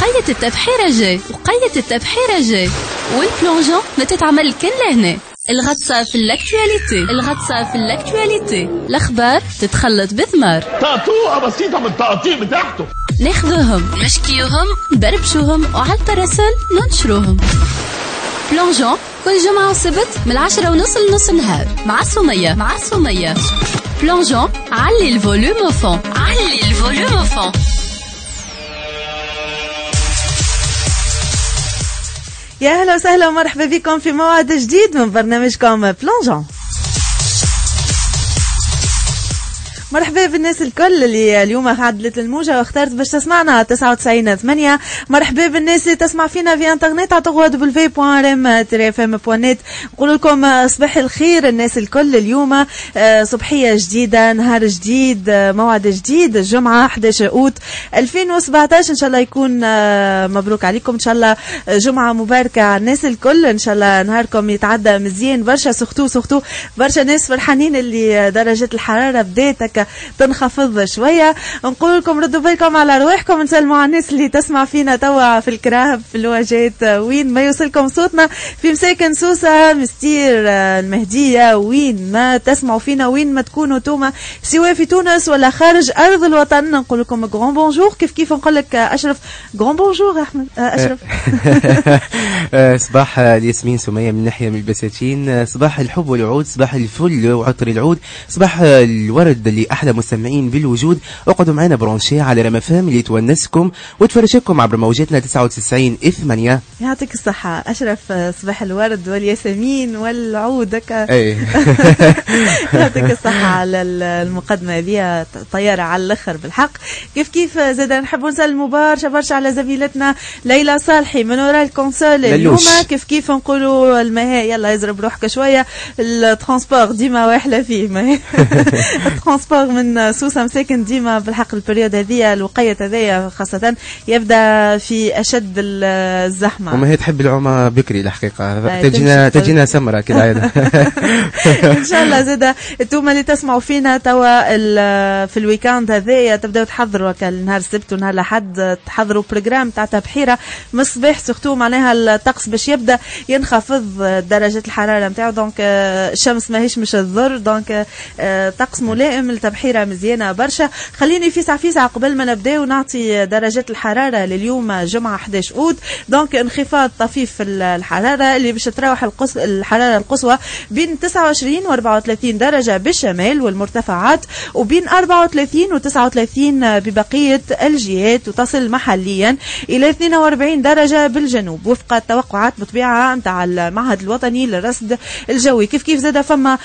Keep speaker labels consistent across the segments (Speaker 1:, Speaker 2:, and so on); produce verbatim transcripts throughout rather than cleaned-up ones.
Speaker 1: وقاية التبحيرة جاي وقاية التبحيرة جاي والبلونجون ما تتعمل كن لهنا. الغطسة في الاكتواليتي الغطسة في الاكتواليتي الأخبار تتخلط بثمار.
Speaker 2: طقطوقة بسيطة من التقطيع بتاعته.
Speaker 1: ناخذوهم نشكيوهم بربشوهم وعلى التراسل ننشروهم. بلونجون كل جمعة وسبت من العشرة ونص لنص النهار مع سمية مع سمية. بلونجون علي الفوليوم فون علي الفوليوم فون.
Speaker 3: يا هلا وسهلا ومرحبا بكم في موعد جديد من برنامجكم بلونجون. مرحبا بالناس الكل اللي اليوم عدلت الموجة واختارت باش تسمعنا تسعة وتسعين ثمانية. مرحبا بالناس اللي تسمع فينا في انترنت على دبليو دبليو دبليو دوت ار ام تي اف ام دوت نت. نقول لكم صباح الخير الناس الكل. اليوم صبحية جديدة، نهار جديد، موعد جديد، الجمعة أحد عشر أوت ألفين وسبعة عشر. ان شاء الله يكون مبروك عليكم، ان شاء الله جمعة مباركة على الناس الكل، ان شاء الله نهاركم يتعدى مزيان برشا. سختو سختو برشا ناس فرحانين اللي درجة الحرارة بدايتك تنخفض شوية. نقول لكم ردوا بالكم على رواحكم، نسلموا على الناس اللي تسمع فينا توا في الكراهب في الواجهات وين ما يوصلكم صوتنا، في مساكن سوسة مستير المهدية وين ما تسمعوا فينا، وين ما تكونوا توما سواء في تونس ولا خارج أرض الوطن. نقول لكم غران بونجور. كيف كيف نقول لك أشرف غران بونجور أحمد أشرف.
Speaker 4: صباح الياسمين سمية من ناحية من البساتين، صباح الحب والعود، صباح الفل وعطر العود، صباح الورد اللي أحلى مستمعين بالوجود. اقعدوا معنا برونشي على رمفام اللي تونسكم وتفرجكم عبر موجاتنا تسعة وتسعين ثمانية.
Speaker 3: يعطيك الصحة أشرف. صباح الورد والياسمين والعود. يعطيك الصحة على المقدمة ذي، طيارة على الآخر بالحق. كيف كيف زاد نحب نسلموا برشا برشا على زميلتنا ليلى صالحي من وراء الكونسول اليوم. كيف كيف نقولوا المهاء يلا يزرب روحك شوية، الترانسبور ديما واحلة فيه ما الترانسبور من سوسة مساكن ديما بالحق. البريود هذه الوقية هذه خاصة يبدأ في أشد الزحمة.
Speaker 4: وما هي تحب العومة بكري الحقيقة، تجينا تجينا سمرة كالعادة.
Speaker 3: إن شاء الله زادة انتم اللي تسمعوا فينا توا في الويكاند هذايا تبدأوا تحضروا كالنهار السبت ونهار الأحد، تحضروا برنامج تاع تبحيرة من الصباح سختو معناها الطقس باش يبدأ ينخفض درجة الحرارة نتاعو، دونك الشمس ماهيش مش تضر، دونك طقس ملائم التبحيرة مزيانة برشا. خليني فيسع فيسع قبل ما نبداو نعطي درجات الحرارة لليوم جمعة أحد عشر أوت. دونك انخفاض طفيف في الحرارة اللي باش تروح القص... الحرارة القصوى بين تسعة وعشرين و أربعة وثلاثين درجة بالشمال والمرتفعات، وبين أربعة وثلاثين و تسعة وثلاثين ببقية الجهات، وتصل محليا إلى اثنين وأربعين درجة بالجنوب وفق التوقعات بطبيعة نتاع المعهد الوطني للرصد الجوي. كيف كيف زاد فما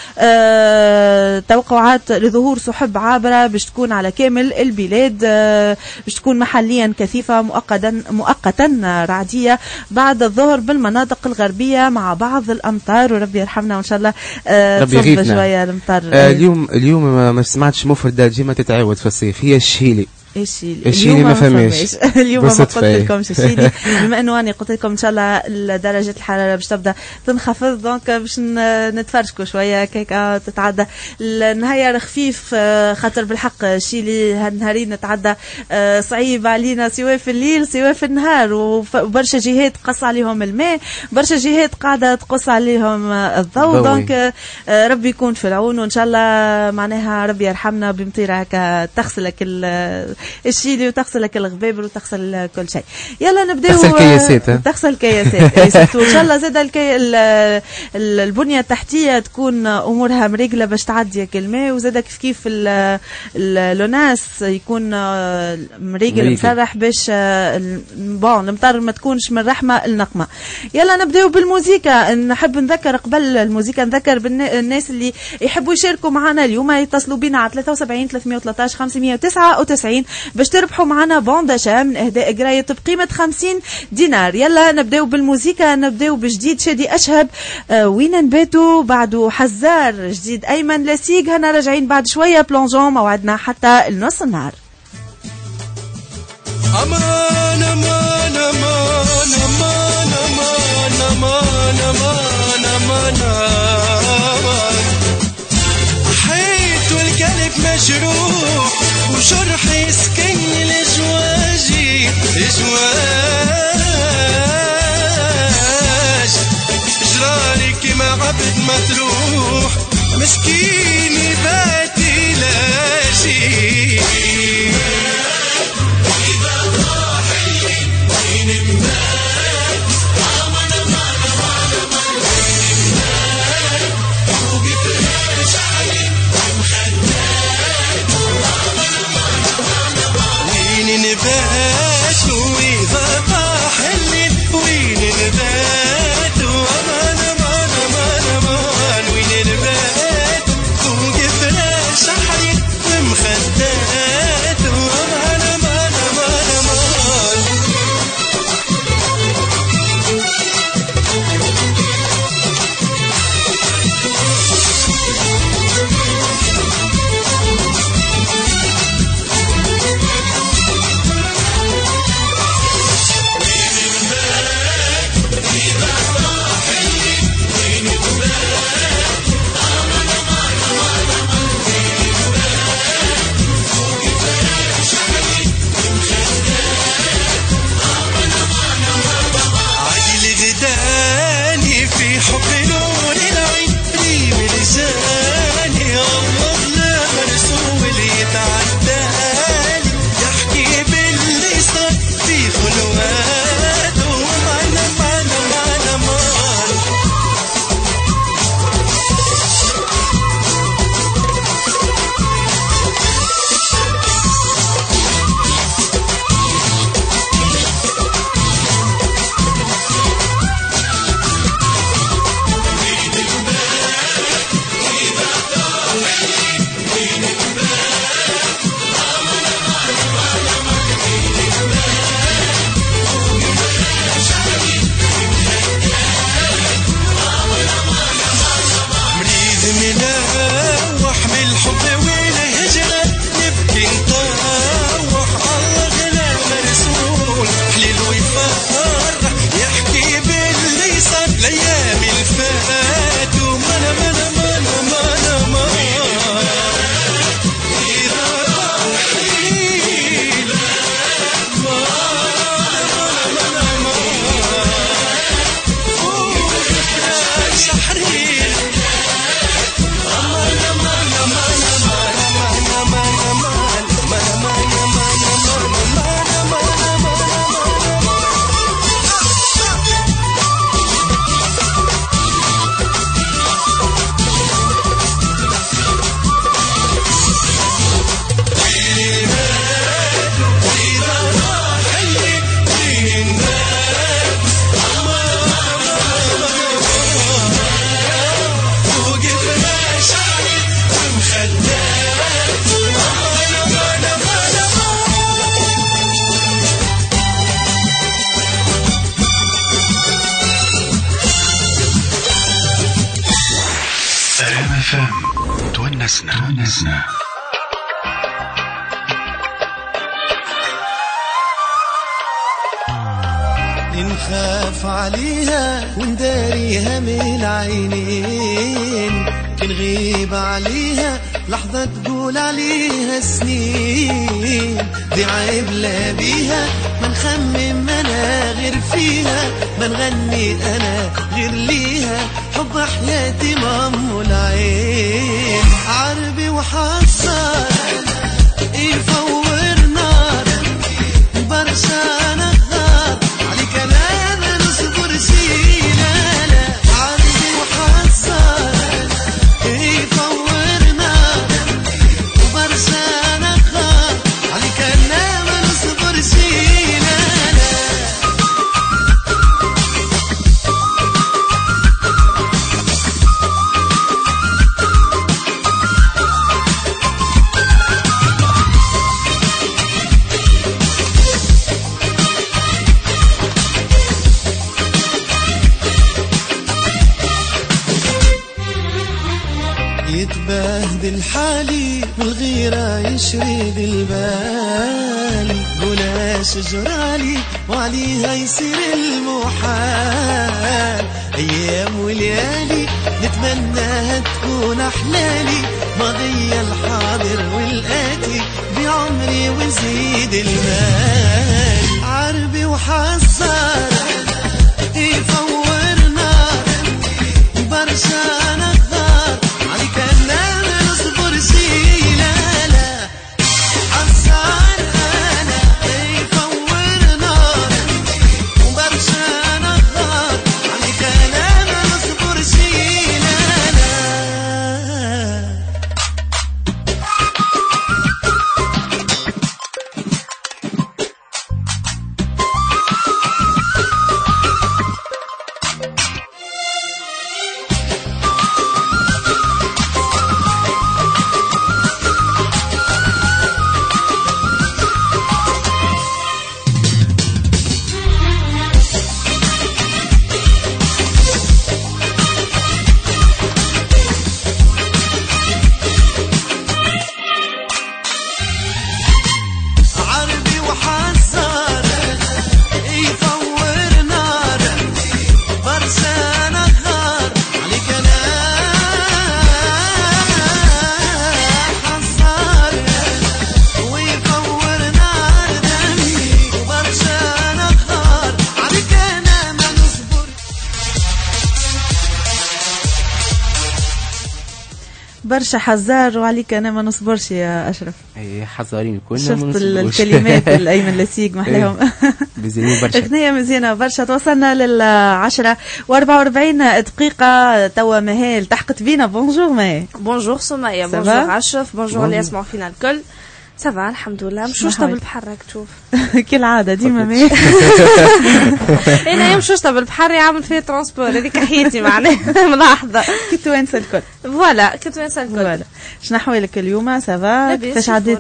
Speaker 3: آه توقعات لظهور سحب عابرة باش تكون على كامل البلاد، باش تكون محليا كثيفة مؤقتا مؤقتا رعدية بعد الظهر بالمناطق الغربية مع بعض الأمطار، وربي يرحمنا وإن شاء الله تصب شوية الأمطار.
Speaker 4: آه اليوم اليوم ما سمعتش مفردة ديما تتعاود في الصيف، هي الشيلي.
Speaker 3: الشيلي
Speaker 4: الشيلي ما فهمش
Speaker 3: اليوم ما قلت لكمش الشيلي بما انه انا قلت لكم ان شاء الله درجه الحراره باش تبدا تنخفض، دونك باش نتفرجكوا شويه كيكا تتعدى النهار خفيف، خاطر بالحق الشيلي هالنهارين نتعدى صعيب علينا سواء في الليل سواء في النهار، وبرشا جهات قص عليهم الماء، برشا جهات قاعده تقص عليهم الضوء، دونك ربي يكون في العون، وان شاء الله معناها ربي يرحمنا بمطيره هكا تغسلك الشيلي وتغسلك الغبابر وتغسل كل شيء. يلا نبداو
Speaker 4: تغسل كياسات
Speaker 3: تغسل كياسات ان شاء الله. زاد الكي البنيه التحتيه تكون امورها مريقله باش تعدي الماء، وزاد كيف كيف اللوناس يكون مريقل مسرح باش بون المطر ما تكونش من رحمه النقمه. يلا نبداو بالموسيقى. نحب نذكر قبل الموسيقى نذكر بالناس اللي يحبوا يشاركوا معنا اليوم يتصلوا بنا على ثلاثة وسبعين ثلاثمية وثلاثطاش خمسمية وتسعة وتسعين باش تربحوا معنا بونداشا من اهداء قرايه بقيمه خمسين دينار. يلا نبداو بالموسيقى، نبداو بجديد شادي اشهب آه وين نباتوا، بعده حزار جديد ايمن لاسيق. هنا راجعين بعد شويه بلونجون، موعدنا حتى النص النهار.
Speaker 5: امان امان امان امان امان امان امان امان حيت والقلب مجروح وجرحي سكن الجواجي زواج جرالي كيما عبد مطروح مسكين باتي لاشي نبات وإذا طاح الليل وين نبات وأمان أمان أمان أمان وين نبات فوق فراش حرير ومخدات وأمان أمان أمان أمان تونسنا تونسنا
Speaker 6: نخاف عليها ونداريها من العينين كنغيب عليها لحظة تقول عليها سنين دي عيب لا بيها ما نخمم انا غير فيها ما نغني انا غير ليها حب حياتي مام العين عربي وحصر يفور نار برشا نهار عليك انا ما نصبر سينا لا عربي وحصر يفور نار وبرشا نهار عليك انا ما نصبر سينا لا يتبهدل حالي بالغيرة يشرد البال قولاش جرالي وعليها يصير المحال أيام وليالي نتمناها تكون أحلالي ماضي الحاضر والآتي بعمري وزيد المال عرب
Speaker 3: برشا حزار وعليك انا ما نصبرش يا اشرف.
Speaker 4: اي حزارين كلنا
Speaker 3: شفت الكلمات الايمن لسيق محلاهم.
Speaker 4: مزيانين برشا.
Speaker 3: اغنيه مزيانه برشا. توصلنا للعشرة واربعة واربعين دقيقه توا. مهال تحقت بينا. بونجور مهال.
Speaker 7: بونجور سمية. بونجور اشرف. بونجور اللي يسمعوا فينا الكل. سافا الحمد لله. مشوشطه بالبحر راك تشوف.
Speaker 3: كالعاده ديما مهال.
Speaker 7: انا مشوشطه بالبحر يعمل فيه ترونسبور. هذيك حياتي معناها ملاحظه.
Speaker 3: كنت وانسى الكل.
Speaker 7: فوالا كنت وانسى الكل.
Speaker 3: فوالا شنو احوالك اليوم؟ سافا كيفاش عديت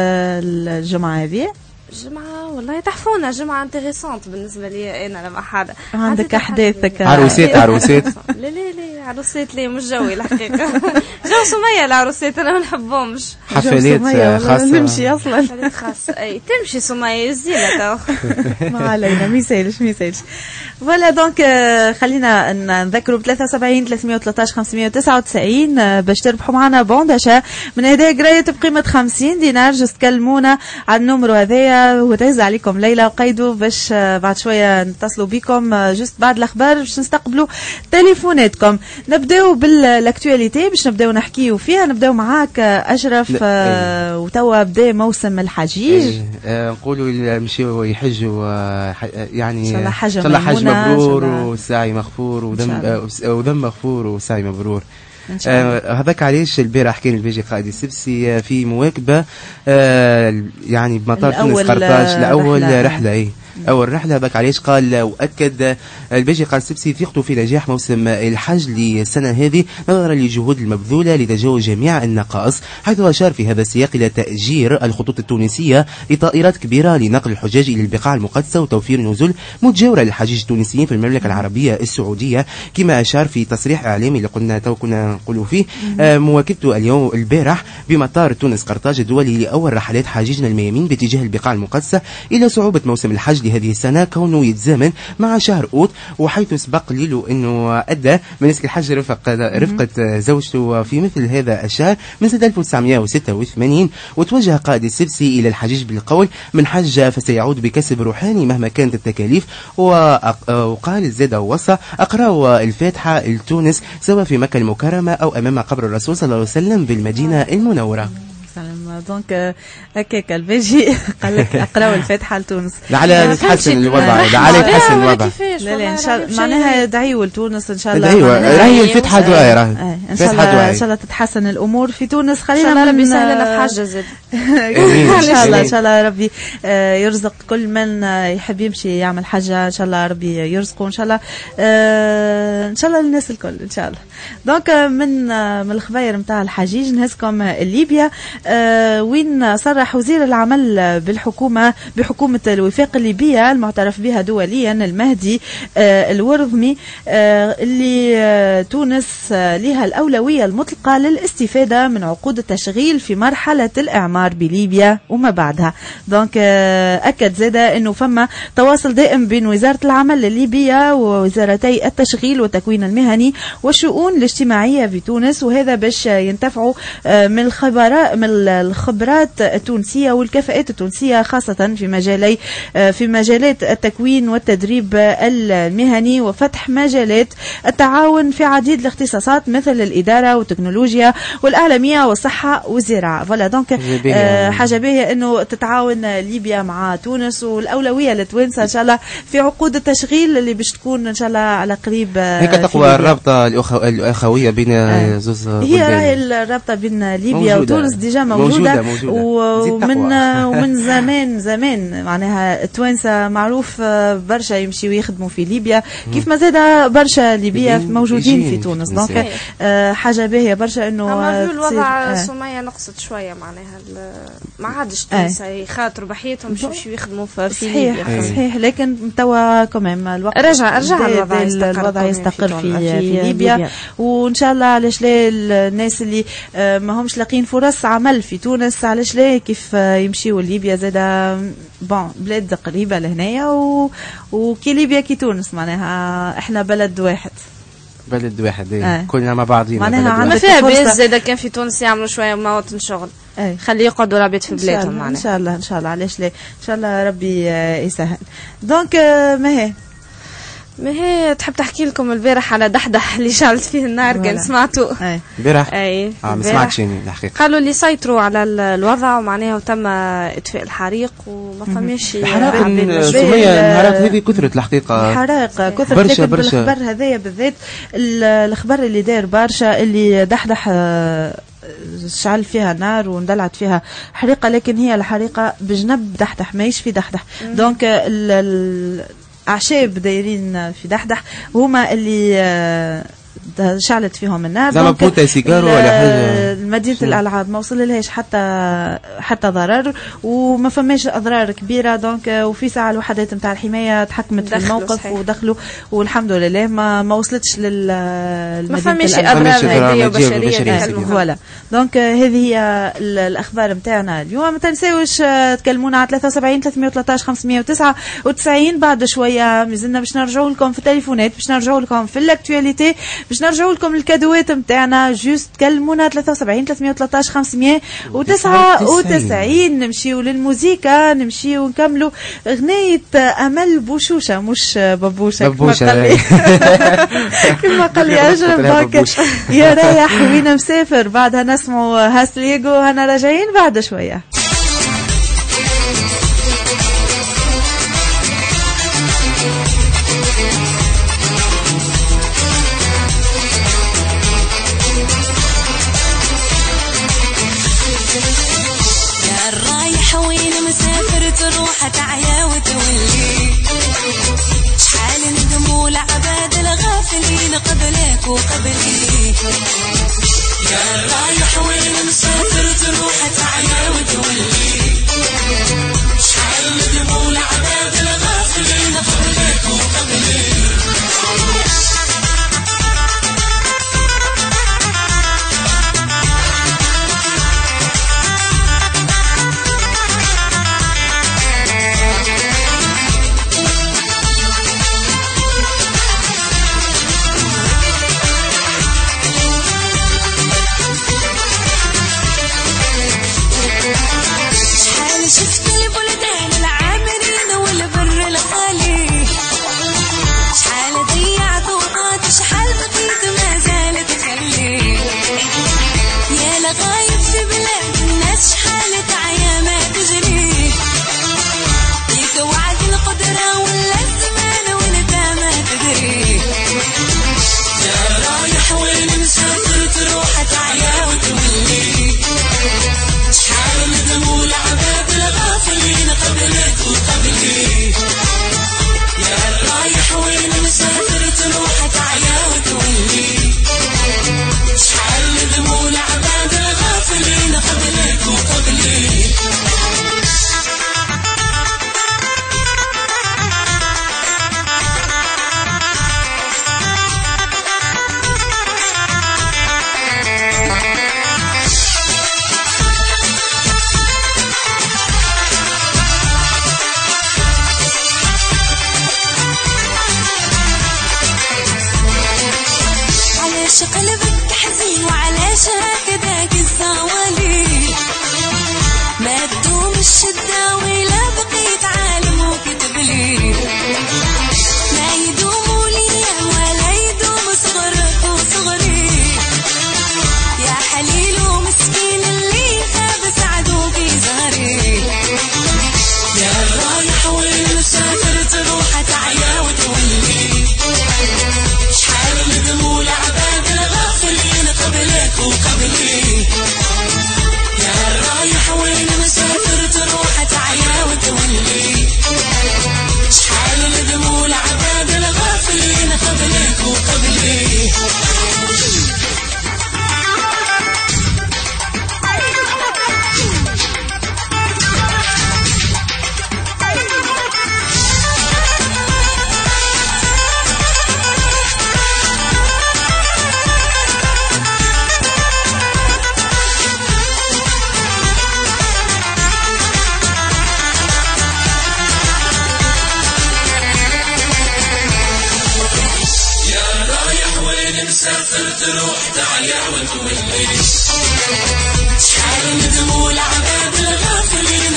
Speaker 3: الجمعه هذه؟
Speaker 7: جمعة والله تحفونا. جمعة انتريسانت بالنسبة لي أنا لما حدا.
Speaker 3: عندك أحداثك
Speaker 4: عروسات عروسات
Speaker 7: لا لا لا عروسات ليه مش جوي الحقيقة. جو سمية العروسات أنا ما نحبهمش.
Speaker 4: حفلات خاصة
Speaker 3: نمشي أصلا.
Speaker 7: حفلات خاصة أي تمشي سمية زينة.
Speaker 3: ما علينا ما يسالش ما يسالش. فوالا دونك خلينا نذكروا ب ثلاثة وسبعين ثلاثمية وثلاثطاش خمسمية وتسعة وتسعين باش تربحوا معنا بونداشا من هدايا قراية بقيمة خمسين دينار. جست تكلمونا على النمرو هذايا وتهز عليكم ليلى وقيدوا باش بعد شويه نتصلوا بكم جست بعد الاخبار باش نستقبلوا تليفوناتكم. نبداو بالاكtualité باش نبداو نحكيو فيها. نبداو معاك اشرف. آه وتوا بدا موسم الحجيج.
Speaker 4: آه نقولوا يمشيوا يحجوا يعني
Speaker 3: ان شاء الله حج
Speaker 4: حج مبرور وسعي مغفور وذنب آه وذنب مغفور وسعي مبرور. آه هذاك علاش البارح كان البيجي قائد السبسي في مواكبه آه يعني بمطار تونس قرطاج لاول رحله, رحلة اي اول رحله. هذاك علاش قال واكد البيجي قائد السبسي ثقته في نجاح موسم الحج للسنه هذه نظرا للجهود المبذوله لتجاوز جميع النقائص، حيث اشار في هذا السياق الى تاجير الخطوط التونسيه لطائرات كبيره لنقل الحجاج الى البقاع المقدسه وتوفير نزول متجاوره للحجاج التونسيين في المملكه العربيه السعوديه. كما اشار في تصريح اعلامي اللي قلنا تو كنا نقولوا فيه آه مواكبته اليوم البارح بمطار تونس قرطاج الدولي لاول رحلات حاجيجنا الميامين باتجاه البقاع المقدسه الى صعوبه موسم الحج لهذه السنه كونه يتزامن مع شهر اوت، وحيث سبق له انه ادى مناسك الحج رفق رفقه زوجته في مثل هذا الشهر من سنه ألف وتسعمائة وستة وثمانين. وتوجه قائد السبسي الى الحجيج بالقول من حج فسيعود بكسب روحاني مهما كانت التكاليف. وقال زاد ووصى اقرأوا الفاتحه لتونس سواء في مكه المكرمه او امام قبر الرسول صلى الله عليه وسلم بالمدينه المنوره.
Speaker 3: دونك هكاك البيجي قال لك اقراوا الفاتحه لتونس
Speaker 4: لعل يتحسن الوضع. لعل يتحسن الوضع.
Speaker 3: لا لا ان شاء الله معناها ادعيوا لتونس ان شاء الله.
Speaker 4: ايوه راهي الفتحه دعاء راهي
Speaker 3: ان شاء الله ان شاء الله تتحسن الامور في تونس. خلينا
Speaker 7: ان شاء الله ربي يسهل لنا في حاجه زاد.
Speaker 3: ان شاء الله ان شاء الله ربي يرزق كل من يحب يمشي يعمل حاجه. ان شاء الله ربي يرزقه ان شاء الله ان شاء الله للناس الكل ان شاء الله. دونك من من الخباير نتاع الحجيج نهزكم ليبيا وين صرح وزير العمل بالحكومة بحكومة الوفاق الليبية المعترف بها دوليا المهدي الورضمي اللي تونس لها الأولوية المطلقة للاستفادة من عقود التشغيل في مرحلة الإعمار بليبيا وما بعدها. دونك أكد زادة أنه فما تواصل دائم بين وزارة العمل الليبية ووزارتي التشغيل والتكوين المهني والشؤون الاجتماعية في تونس، وهذا باش ينتفعوا من الخبراء من الخبرات التونسية والكفاءات التونسية خاصة في مجالي في مجالات التكوين والتدريب المهني وفتح مجالات التعاون في عديد الاختصاصات مثل الإدارة والتكنولوجيا والإعلامية والصحة والزراعة. فوالا دونك حاجة باهية إنه تتعاون ليبيا مع تونس والأولوية لتوانسة إن شاء الله في عقود التشغيل اللي باش تكون إن شاء الله على قريب.
Speaker 4: هيك تقوى الرابطة الأخوية بين
Speaker 3: آه.
Speaker 4: زوز
Speaker 3: هي راهي الرابطة بين ليبيا وتونس ديجا موجودة, موجودة, موجودة. ومن ومن زمان زمان معناها التوانسة معروف برشا يمشيوا يخدموا في ليبيا كيف ما زاد برشا ليبيا موجودين في تونس. دونك حاجة باهية برشا إنه
Speaker 7: الوضع سمية نقصت شوية معناها ما عادش تونسة يخاطروا بحياتهم باش يمشيوا يخدموا في
Speaker 3: صحيح ليبيا. صحيح لكن توا كمان الوقت
Speaker 7: رجع رجع الوضع يستقر,
Speaker 3: الوضع يستقر في, في, في ليبيا, ليبيا وإن شاء الله. علاش لا الناس اللي ما همش لاقين فرص عمل في تونس علاش لا كيف يمشيوا ليبيا زادا بون بلاد قريبة لهنايا و... وكي ليبيا كي تونس معناها احنا بلد واحد
Speaker 4: بلد واحد ايه. آه. كلنا مع بعضينا
Speaker 7: معناها ما فيها بيز زادا كان في تونس يعملوا شوية مواطن شغل
Speaker 3: ايه.
Speaker 7: خليه يقعدوا العباد في بلادهم معناها
Speaker 3: ان شاء الله ان شاء الله علاش لا ان شاء الله ربي يسهل. دونك ما هي
Speaker 7: ما هي تحب تحكي لكم البارح على دحدح اللي شعلت فيه النار كان سمعتوا
Speaker 3: البارح؟
Speaker 7: اي
Speaker 4: اه ما سمعتش يعني الحقيقه.
Speaker 7: قالوا اللي سيطروا على الوضع ومعناها وتم اطفاء الحريق وما فماش
Speaker 4: الحرائق. سمية الحرائق هذه كثرت الحقيقه،
Speaker 3: الحرائق كثرت
Speaker 4: برشا
Speaker 3: لكن
Speaker 4: برشا.
Speaker 3: بالخبر هذايا بالذات الخبر اللي داير برشا اللي دحدح شعل فيها نار واندلعت فيها حريقه، لكن هي الحريقه بجنب دحدح ماهيش في دحدح. دونك الاعشاب دايرين في دحدح هما اللي شعلت فيهم النار.
Speaker 4: زعما بوتا سيجار ولا حاجه.
Speaker 3: مدينه الالعاب ما وصل لهاش حتى حتى ضرر وما فماش اضرار كبيره. دونك وفي ساعه الوحدات نتاع الحمايه تحكمت في الموقف صحيح. ودخلوا والحمد لله ما ما وصلتش لل
Speaker 7: ما فماش اضرار ماديه وبشريه
Speaker 3: فوالا. دونك هذه هي الاخبار نتاعنا اليوم. ما تنساوش تكلمونا على ثلاثة وسبعين ثلاثمية وثلاثة عشر خمسمية وتسعة وتسعين. بعد شويه مازلنا باش نرجعوا لكم في التليفونات، باش نرجعوا لكم في الاكtualité، باش نرجعوا لكم الكادوات نتاعنا. جوست كلمونا ثلاثة وسبعين ثلاثمية وثلاثة عشر خمسمية وتسعة وتسعين. نمشيو للموسيقى، نمشيو ونكملوا اغنيه امل بوشوشه مش ببوشه
Speaker 4: ببوشه
Speaker 3: كما قال لي اجرم. دونك يا رايح وين مسافر. بعدها نسمعوا هاسليغو. هنا راجعين بعد شويه.
Speaker 8: تروح تعيا وتولي شحال ندموا لعباد الغافلين قبلك وقبلي. يا رايح وين مسافر تروح تعيا وتولي شحال ندموا لعباد الغافلين قبلك وقبلي.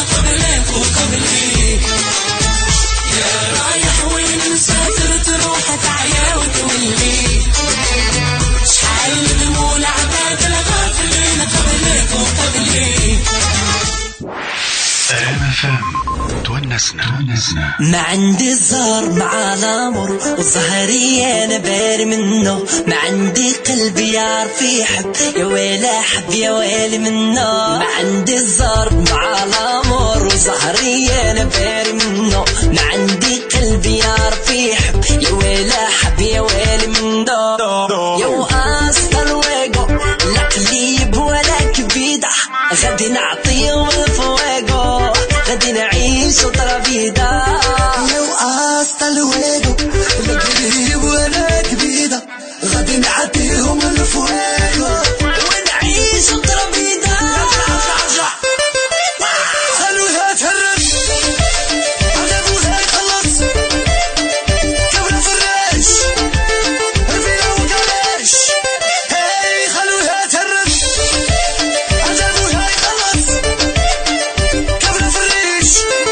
Speaker 8: تروح
Speaker 5: فام تونسنا.
Speaker 6: ما عندي الزهر مع الامر والزهري انا باري منه، ما عندي قلبي يعرف يحب يا ويلي حب يا ويلي منه. ما عندي الزهر مع الامر والزهري انا باري منه، ما عندي قلبي يعرف يحب يا ويلي حب يا ويلي منه. يا اصل الويجو لا قليب ولا كبيده، غادي نعطيهم الفويجو غادي نعيش وطرا فيدا. لو أسطى الويدو لا قريب ولا كبيدة، غادي نعديهم الفويدو ونعيش وطرا فيدا. خلوها تهرب عذابوها يخلص كبر الفراش الفيلا وكلاش. هاي خلوها تهرب عذابوها يخلص كبر الفراش.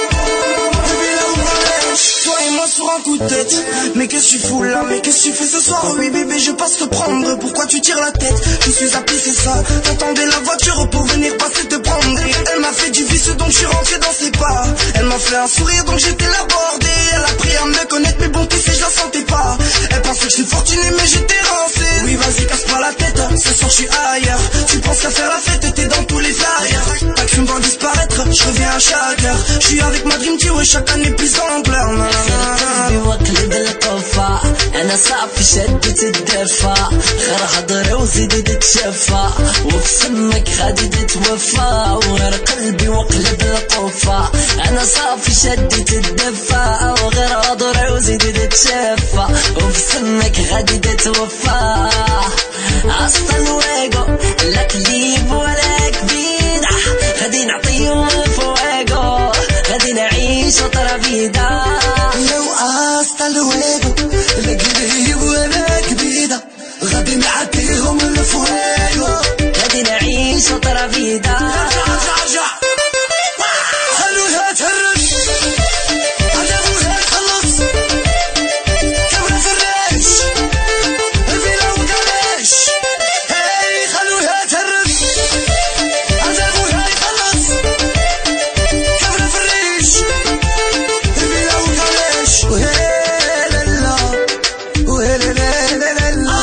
Speaker 6: Sur un coup de tête, mais qu'est-ce que tu fous là, mais qu'est-ce que tu fais ce soir? Oui bébé je passe te prendre, pourquoi tu tires la tête? Je suis appelé c'est ça, t'attendais la voiture pour venir passer te prendre. Et elle m'a fait du vice donc je suis rentré dans ses pas. Elle m'a fait un sourire donc j'étais là bordé. Elle a pris à me connaître mais bon tu sais je la sentais pas. Elle pensait que je suis fortuné mais j'étais rincé. Oui vas-y casse pas la tête, ce soir je suis ailleurs. Tu penses qu'à faire la fête t'es dans tous les arrières. Pas que je me vois disparaître, je reviens à chaque heure. Je suis avec ma dream team et chaque année plus en pleurs. قلبي وقلب القفا انا صافي شدت الدفا، غير هضري وزيدي تتشفى وفي سمك غادي تتوفى. وغير قلبي وقلب القفا انا صافي شدت الدفا، وغير هضري وزيدي تتشفى وفي سمك غادي تتوفى. اصلا الويجو لا قليب ولا كبيدة، غادي نعطيهم الفويجو غادي نعيش وطرا فيدا. لو أسطى الويجو لا قريب ولا كبيدة، غادي نعديهم الفويجو غادي نعيش وطرا فيدا. خلوها تهرب عذابوها يخلص كبر الفراش الفيلا وكلاش. هاي خلوها تهرب عذابوها يخلص كبر الفراش الفيلا وكلاش. وهلا لا وهلا لا لا لا لا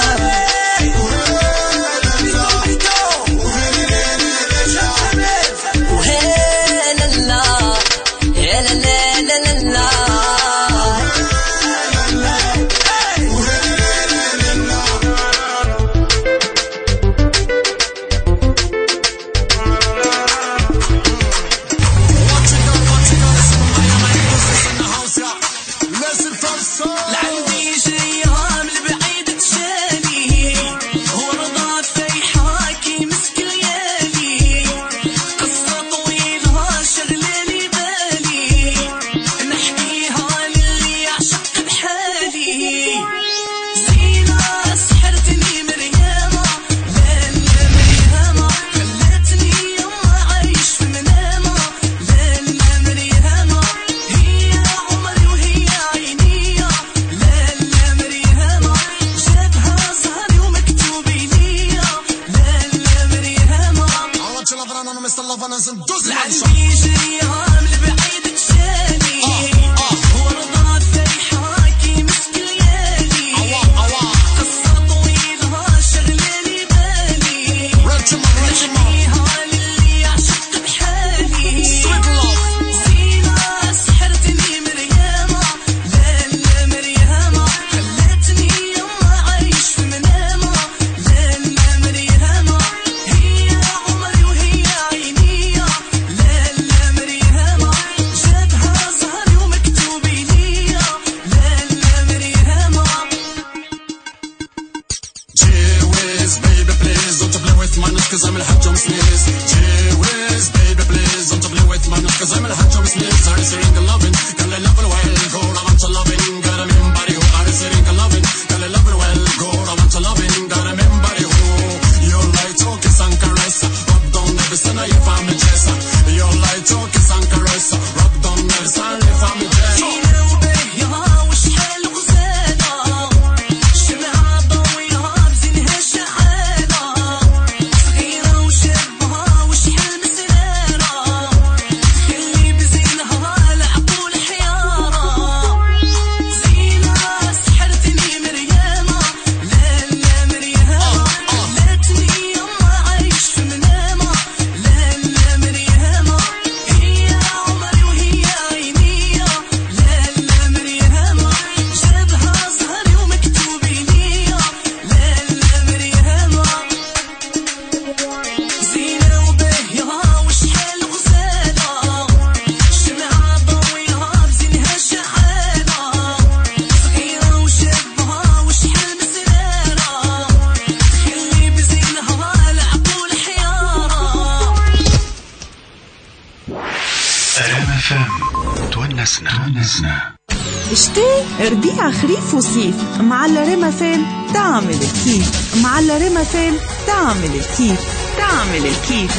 Speaker 5: تونسنا.
Speaker 9: شتي ربيع خريف وصيف مع الرمفان تعمل الكيف، مع الرمفان تعمل الكيف، تعمل الكيف.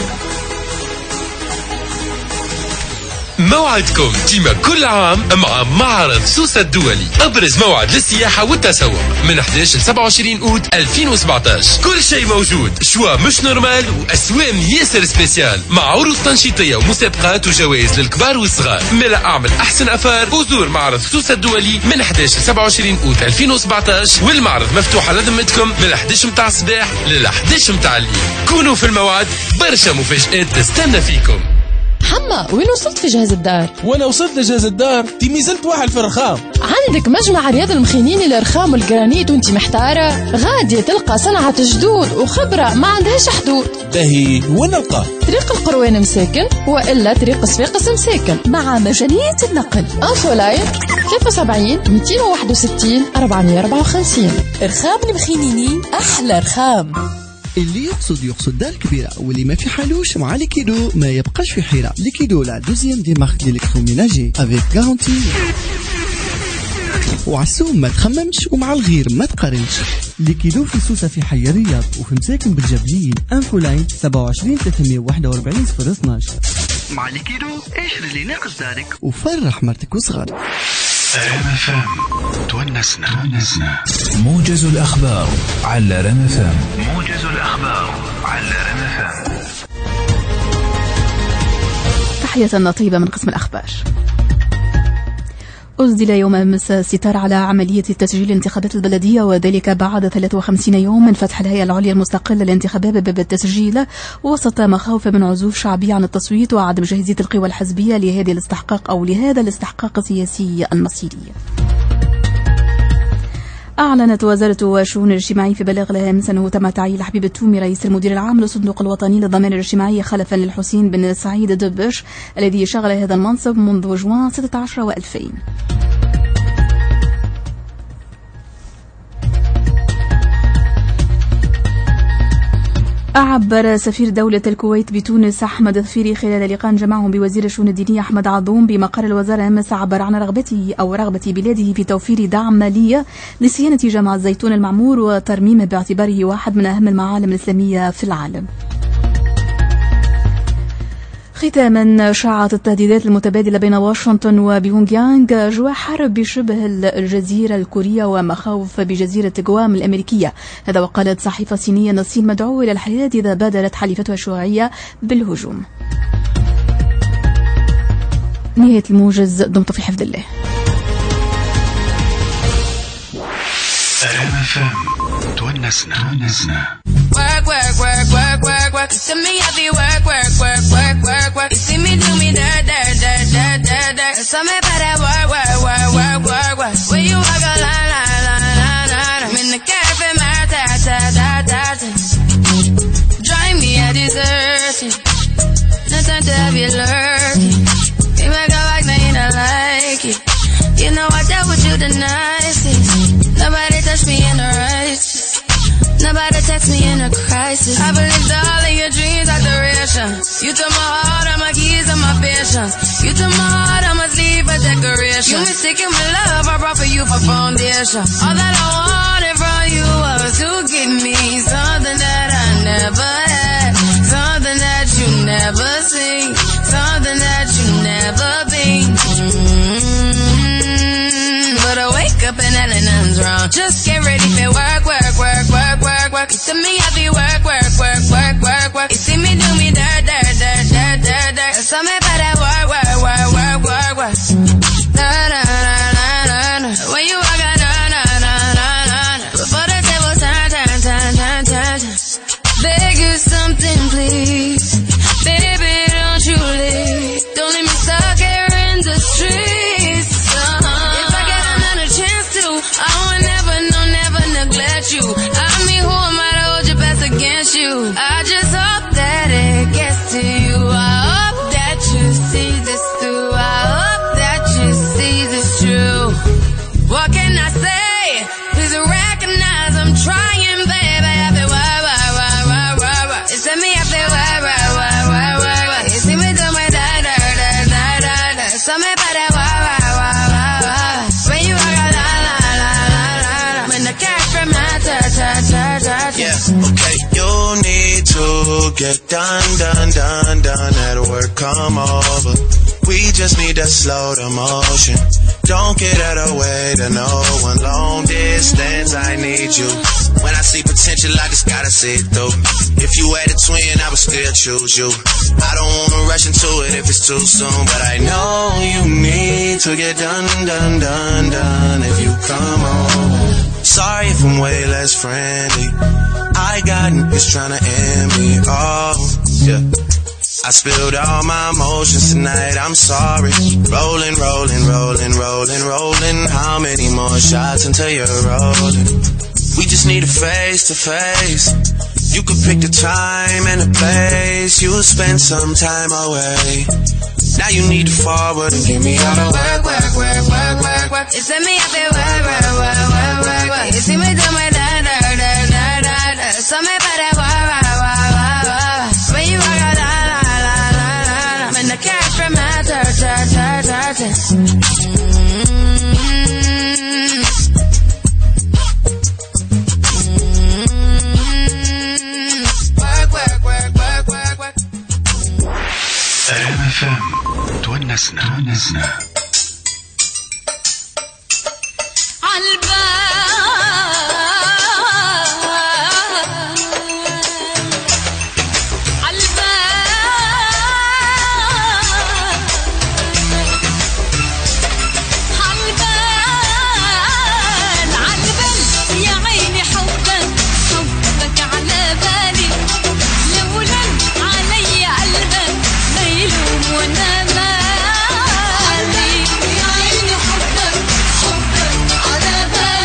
Speaker 10: موعدكم ديما كل عام مع معرض سوسة الدولي، أبرز موعد للسياحة والتسوق من أحد عشر ل سبعة وعشرين أوت ألفين وسبعطاش. كل شيء موجود، شوا مش نورمال وأسوام ياسر سبيسيال مع عروض تنشيطية ومسابقات وجوائز للكبار والصغار. ملا أعمل أحسن أفار وزور معرض سوسة الدولي من أحد عشر ل سبعة وعشرين أوت ألفين وسبعطاش، والمعرض مفتوح على ذمتكم من أحد عشر متاع الصباح لل أحد عشر متاع الليل. كونوا في الموعد، برشا مفاجآت تستنى فيكم.
Speaker 11: حما وين وصلت في جهاز الدار؟
Speaker 12: وانا وصلت لجهاز الدار تيمي زلت واحد في الرخام.
Speaker 11: عندك مجمع رياض المخينين للرخام والجرانيت وانت محتارة؟ غادي تلقى صنعة جدود وخبرة ما عندهاش حدود.
Speaker 12: باهي وين نلقى؟
Speaker 11: طريق القروان مساكن والا طريق صفاقس مساكن مع مجانية النقل. انفو لاين ثلاثة وسبعين مئتين وواحد وستين أربعمئة وأربعة وخمسين. رخام المخينين احلى رخام.
Speaker 13: اللي يقصد يقصد دار كبيرة، واللي ما في حالوش مع ليكيدو ما يبقاش في حيرة. ليكيدو لا دوزيام دي مارك ديليكتروميناجي افيك غارانتي، وعالسوم ما تخممش ومع الغير ما تقارنش. ليكيدو في سوسة في حي الرياض وفي مساكن بالجبلين. انفو لاين سبعة وعشرين ثلاثمئة وواحد وأربعين صفر اثناش.
Speaker 6: مع ليكيدو اشري اللي ناقص دارك
Speaker 13: وفرح مرتك وصغارك.
Speaker 5: رم فام تونسنا. تونسنا.
Speaker 14: موجز الأخبار على رم فام.
Speaker 5: موجز الأخبار على رم فام.
Speaker 1: تحية طيبة من قسم الأخبار. أسدل يوم أمس ستار على عملية تسجيل انتخابات البلدية، وذلك بعد ثلاثة وخمسين يوم من فتح الهيئة العليا المستقلة للانتخابات باب التسجيل، وسط مخاوف من عزوف شعبي عن التصويت وعدم جاهزية القوى الحزبية لهذا الاستحقاق أو لهذا الاستحقاق السياسي المصيري. أعلنت وزارة الشؤون الاجتماعية في بلاغ لها أمس أنه تم تعيين حبيب التومي رئيس المدير العام للصندوق الوطني للضمان الاجتماعي خلفا للحسين بن سعيد دبش الذي شغل هذا المنصب منذ جوان ستة عشر وألفين. أعبر سفير دولة الكويت بتونس أحمد الظفيري خلال لقاء جمعهم بوزير الشؤون الدينية أحمد عظوم بمقر الوزارة أمس، عبر عن رغبته أو رغبة بلاده في توفير دعم مالي لصيانة جامع الزيتون المعمور وترميمه باعتباره واحد من أهم المعالم الإسلامية في العالم. ختاما، شاعت التهديدات المتبادلة بين واشنطن وبيونغ يانغ أجواء حرب بشبه الجزيرة الكورية ومخاوف بجزيرة غوام الأمريكية. هذا وقالت صحيفة صينية أن الصين مدعو إلى الحياد إذا بادرت حليفتها الشيوعية بالهجوم. نهاية الموجز، دمت في حفظ الله.
Speaker 5: تونسنا. تونسنا.
Speaker 8: Work, work, work, work, work, work. You see me, I be work, work, work, work, work, work. You see me do me dirt, dirt, dirt, dirt, dirt, dirt. Tell me about that work, work, work, work, work, work. When you walk a line, line, line, line, line. I'm in the cafe, my ta, ta, ta, ta, ta. Drive me a desertion. Nothing to have you lurking. You make a like, now you don't like it. You know I dealt with you the nicest. Nobody touched me in the righteous. Nobody text me in a crisis. I believed all of your dreams are duration. You took my heart, all my keys, and my patience. You took my heart, I must leave a decoration. You mistaken my love, I brought for you for foundation. All that I wanted from you was to give me something that I never had, something that you never seen, something that you never been. Mm-hmm. But I wake up and nothing's wrong. Just get ready for work, work, work, work, work, work. You see me, I be work, work, work, work, work, work. You see me do me dirt, dirt, dirt, dirt, dirt, dirt. Tell me about that work, work, work, work, work, work. Na na na na na na. When you walk out, na na na na na na. Before the table turn, turn, turn, turn, turn, turn. Beg you something, please, baby, don't you leave. Don't leave me stuck here in the streets. Uh-huh. If I get another chance to, I will never, no, never neglect you. I mean, who am I to hold your best against you? I just hope that it gets to you. I hope that you see this through. I hope that you see this true. What can I say? Please recognize I'm trying, baby. I feel why, why, why, why, why, why. It's me, I feel why, why, why, why, why, why. You see me do my da, da, da, da, da, da. Tell me about that why, why, why, why.
Speaker 15: get done, done, done, done at work, come over. We just need to slow the motion. Don't get out of the way to no one. Long distance, I need you. When I see potential, I just gotta see it through. If you had a twin, I would still choose you. I don't wanna rush into it if it's too soon, but I know you need to get done, done, done, done if you come over. Sorry if I'm way less friendly. I got niggas tryna end me. Oh, yeah. I spilled all my emotions tonight, I'm sorry. Rolling, rolling, rolling, rolling, rolling. How many more shots until you're rolling? We just need a face to face. You could pick the time and the place. You'll spend some time away. Now you need to forward and give me all the work, work, work, work, work, work.
Speaker 8: You send me up there, work, work, work, work, work, work. You see me do my da, da, da, da, da, da. So me by that work, work, work, work, work. When you walk out, la, la, la, la, la, la. When the cash from my dirt, dirt, dirt, dirt, dirt.
Speaker 5: ريم اف ام تونسنا تونسنا
Speaker 8: وانا مالي يا عيني حبك حبك على بالي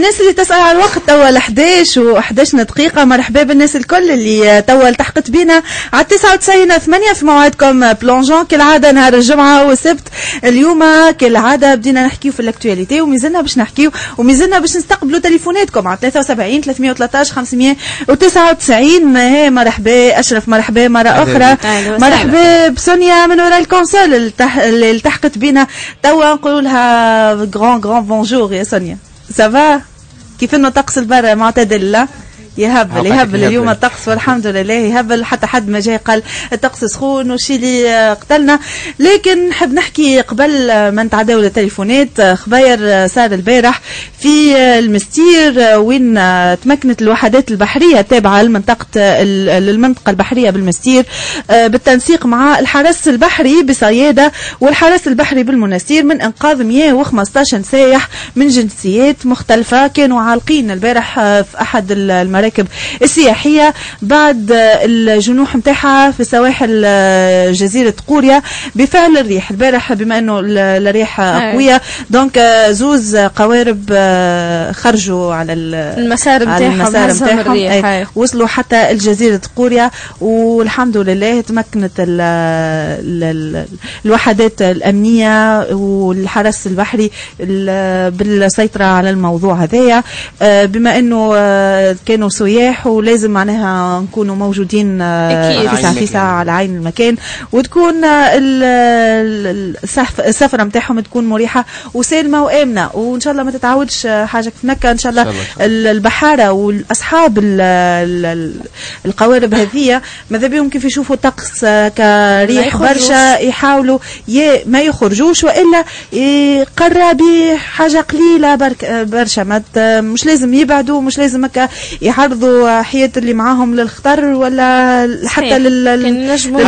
Speaker 3: الناس اللي تسأل على الوقت توا ال إحداش و إحداش دقيقة. مرحبا بالناس الكل اللي توا التحقت بينا على تسعة وتسعين ثمانية في موعدكم بلونجون كالعادة نهار الجمعة والسبت. اليوم كالعادة بدينا نحكيو في الاكtualité ومازلنا باش نحكيو ومازلنا باش نستقبلوا تليفوناتكم على ثلاثة وسبعين ثلاثمية وثلاثطاش خمسمية وتسعة وتسعين. هي مرحبا أشرف، مرحبا مرة أخرى، مرحبا بسونيا من وراء الكونسول اللي التحقت بينا توا. نقول لها غران غران بونجور يا سونيا. سافا كيف انه طقس البر معتدل؟ لا يهبل يهبل اليوم الطقس والحمد لله يهبل، حتى حد ما جاي قال الطقس سخون وشي اللي قتلنا. لكن نحب نحكي قبل ما نتعداو للتليفونات خباير صار البارح في المستير وين تمكنت الوحدات البحرية التابعة لمنطقة المنطقة البحرية بالمستير بالتنسيق مع الحرس البحري بصيادة والحرس البحري بالمنستير من انقاذ مئة وخمسطاش سايح من جنسيات مختلفة كانوا عالقين البارح في احد المراكب السياحية بعد الجنوح متاعها في سواحل جزيرة قوريا بفعل الريح البارح، بما انه الريح قوية دونك زوز قوارب خرجوا على
Speaker 7: المسار متاعهم
Speaker 3: وصلوا حتى الجزيرة قوريا والحمد لله تمكنت ال ال الوحدات الأمنية والحرس البحري بالسيطرة على الموضوع هذايا، بما انه كانوا سياح ولازم معناها نكونوا موجودين تسعة في ساعة على عين المكان وتكون السفرة متاعهم تكون مريحة وسالمة وآمنة، وإن شاء الله ما تتعودش حاجة في مكة إن شاء الله. البحارة والأصحاب القوارب هذه ماذا بيهم كيف يشوفوا طقس كريح برشا يحاولوا يا ما يخرجوش وإلا يقرى بحاجة قليلة برشا، مش لازم يبعدوا، مش لازم هكا يعرضوا حياة اللي معاهم للخطر ولا حتى لل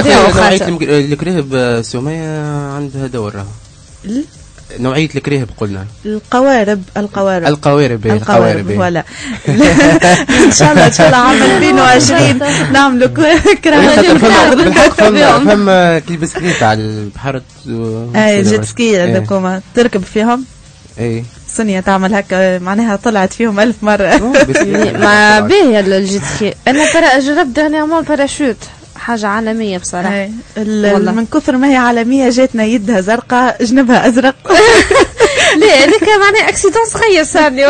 Speaker 4: الكراهب. سمية عندها دورة نوعية الكراهب قلنا
Speaker 3: القوارب القوارب
Speaker 4: القوارب
Speaker 3: القوارب ولا ان شاء الله ان شاء الله عام ألفين وعشرين نعملوا كراهب
Speaker 4: فما كي بسكليت على البحر
Speaker 3: اي جيت سكي عندكم تركب فيهم.
Speaker 4: اي
Speaker 3: سونيا تعمل هكا معناها طلعت فيهم ألف مرة
Speaker 7: ما باهي الجيت سكي. أنا برا جربت دانيامون باراشوت حاجة عالمية بصراحة
Speaker 3: من كثر ما هي عالمية جاتنا يدها زرقاء جنبها أزرق
Speaker 7: لا هذيك معناها اكسيدون صغير صارني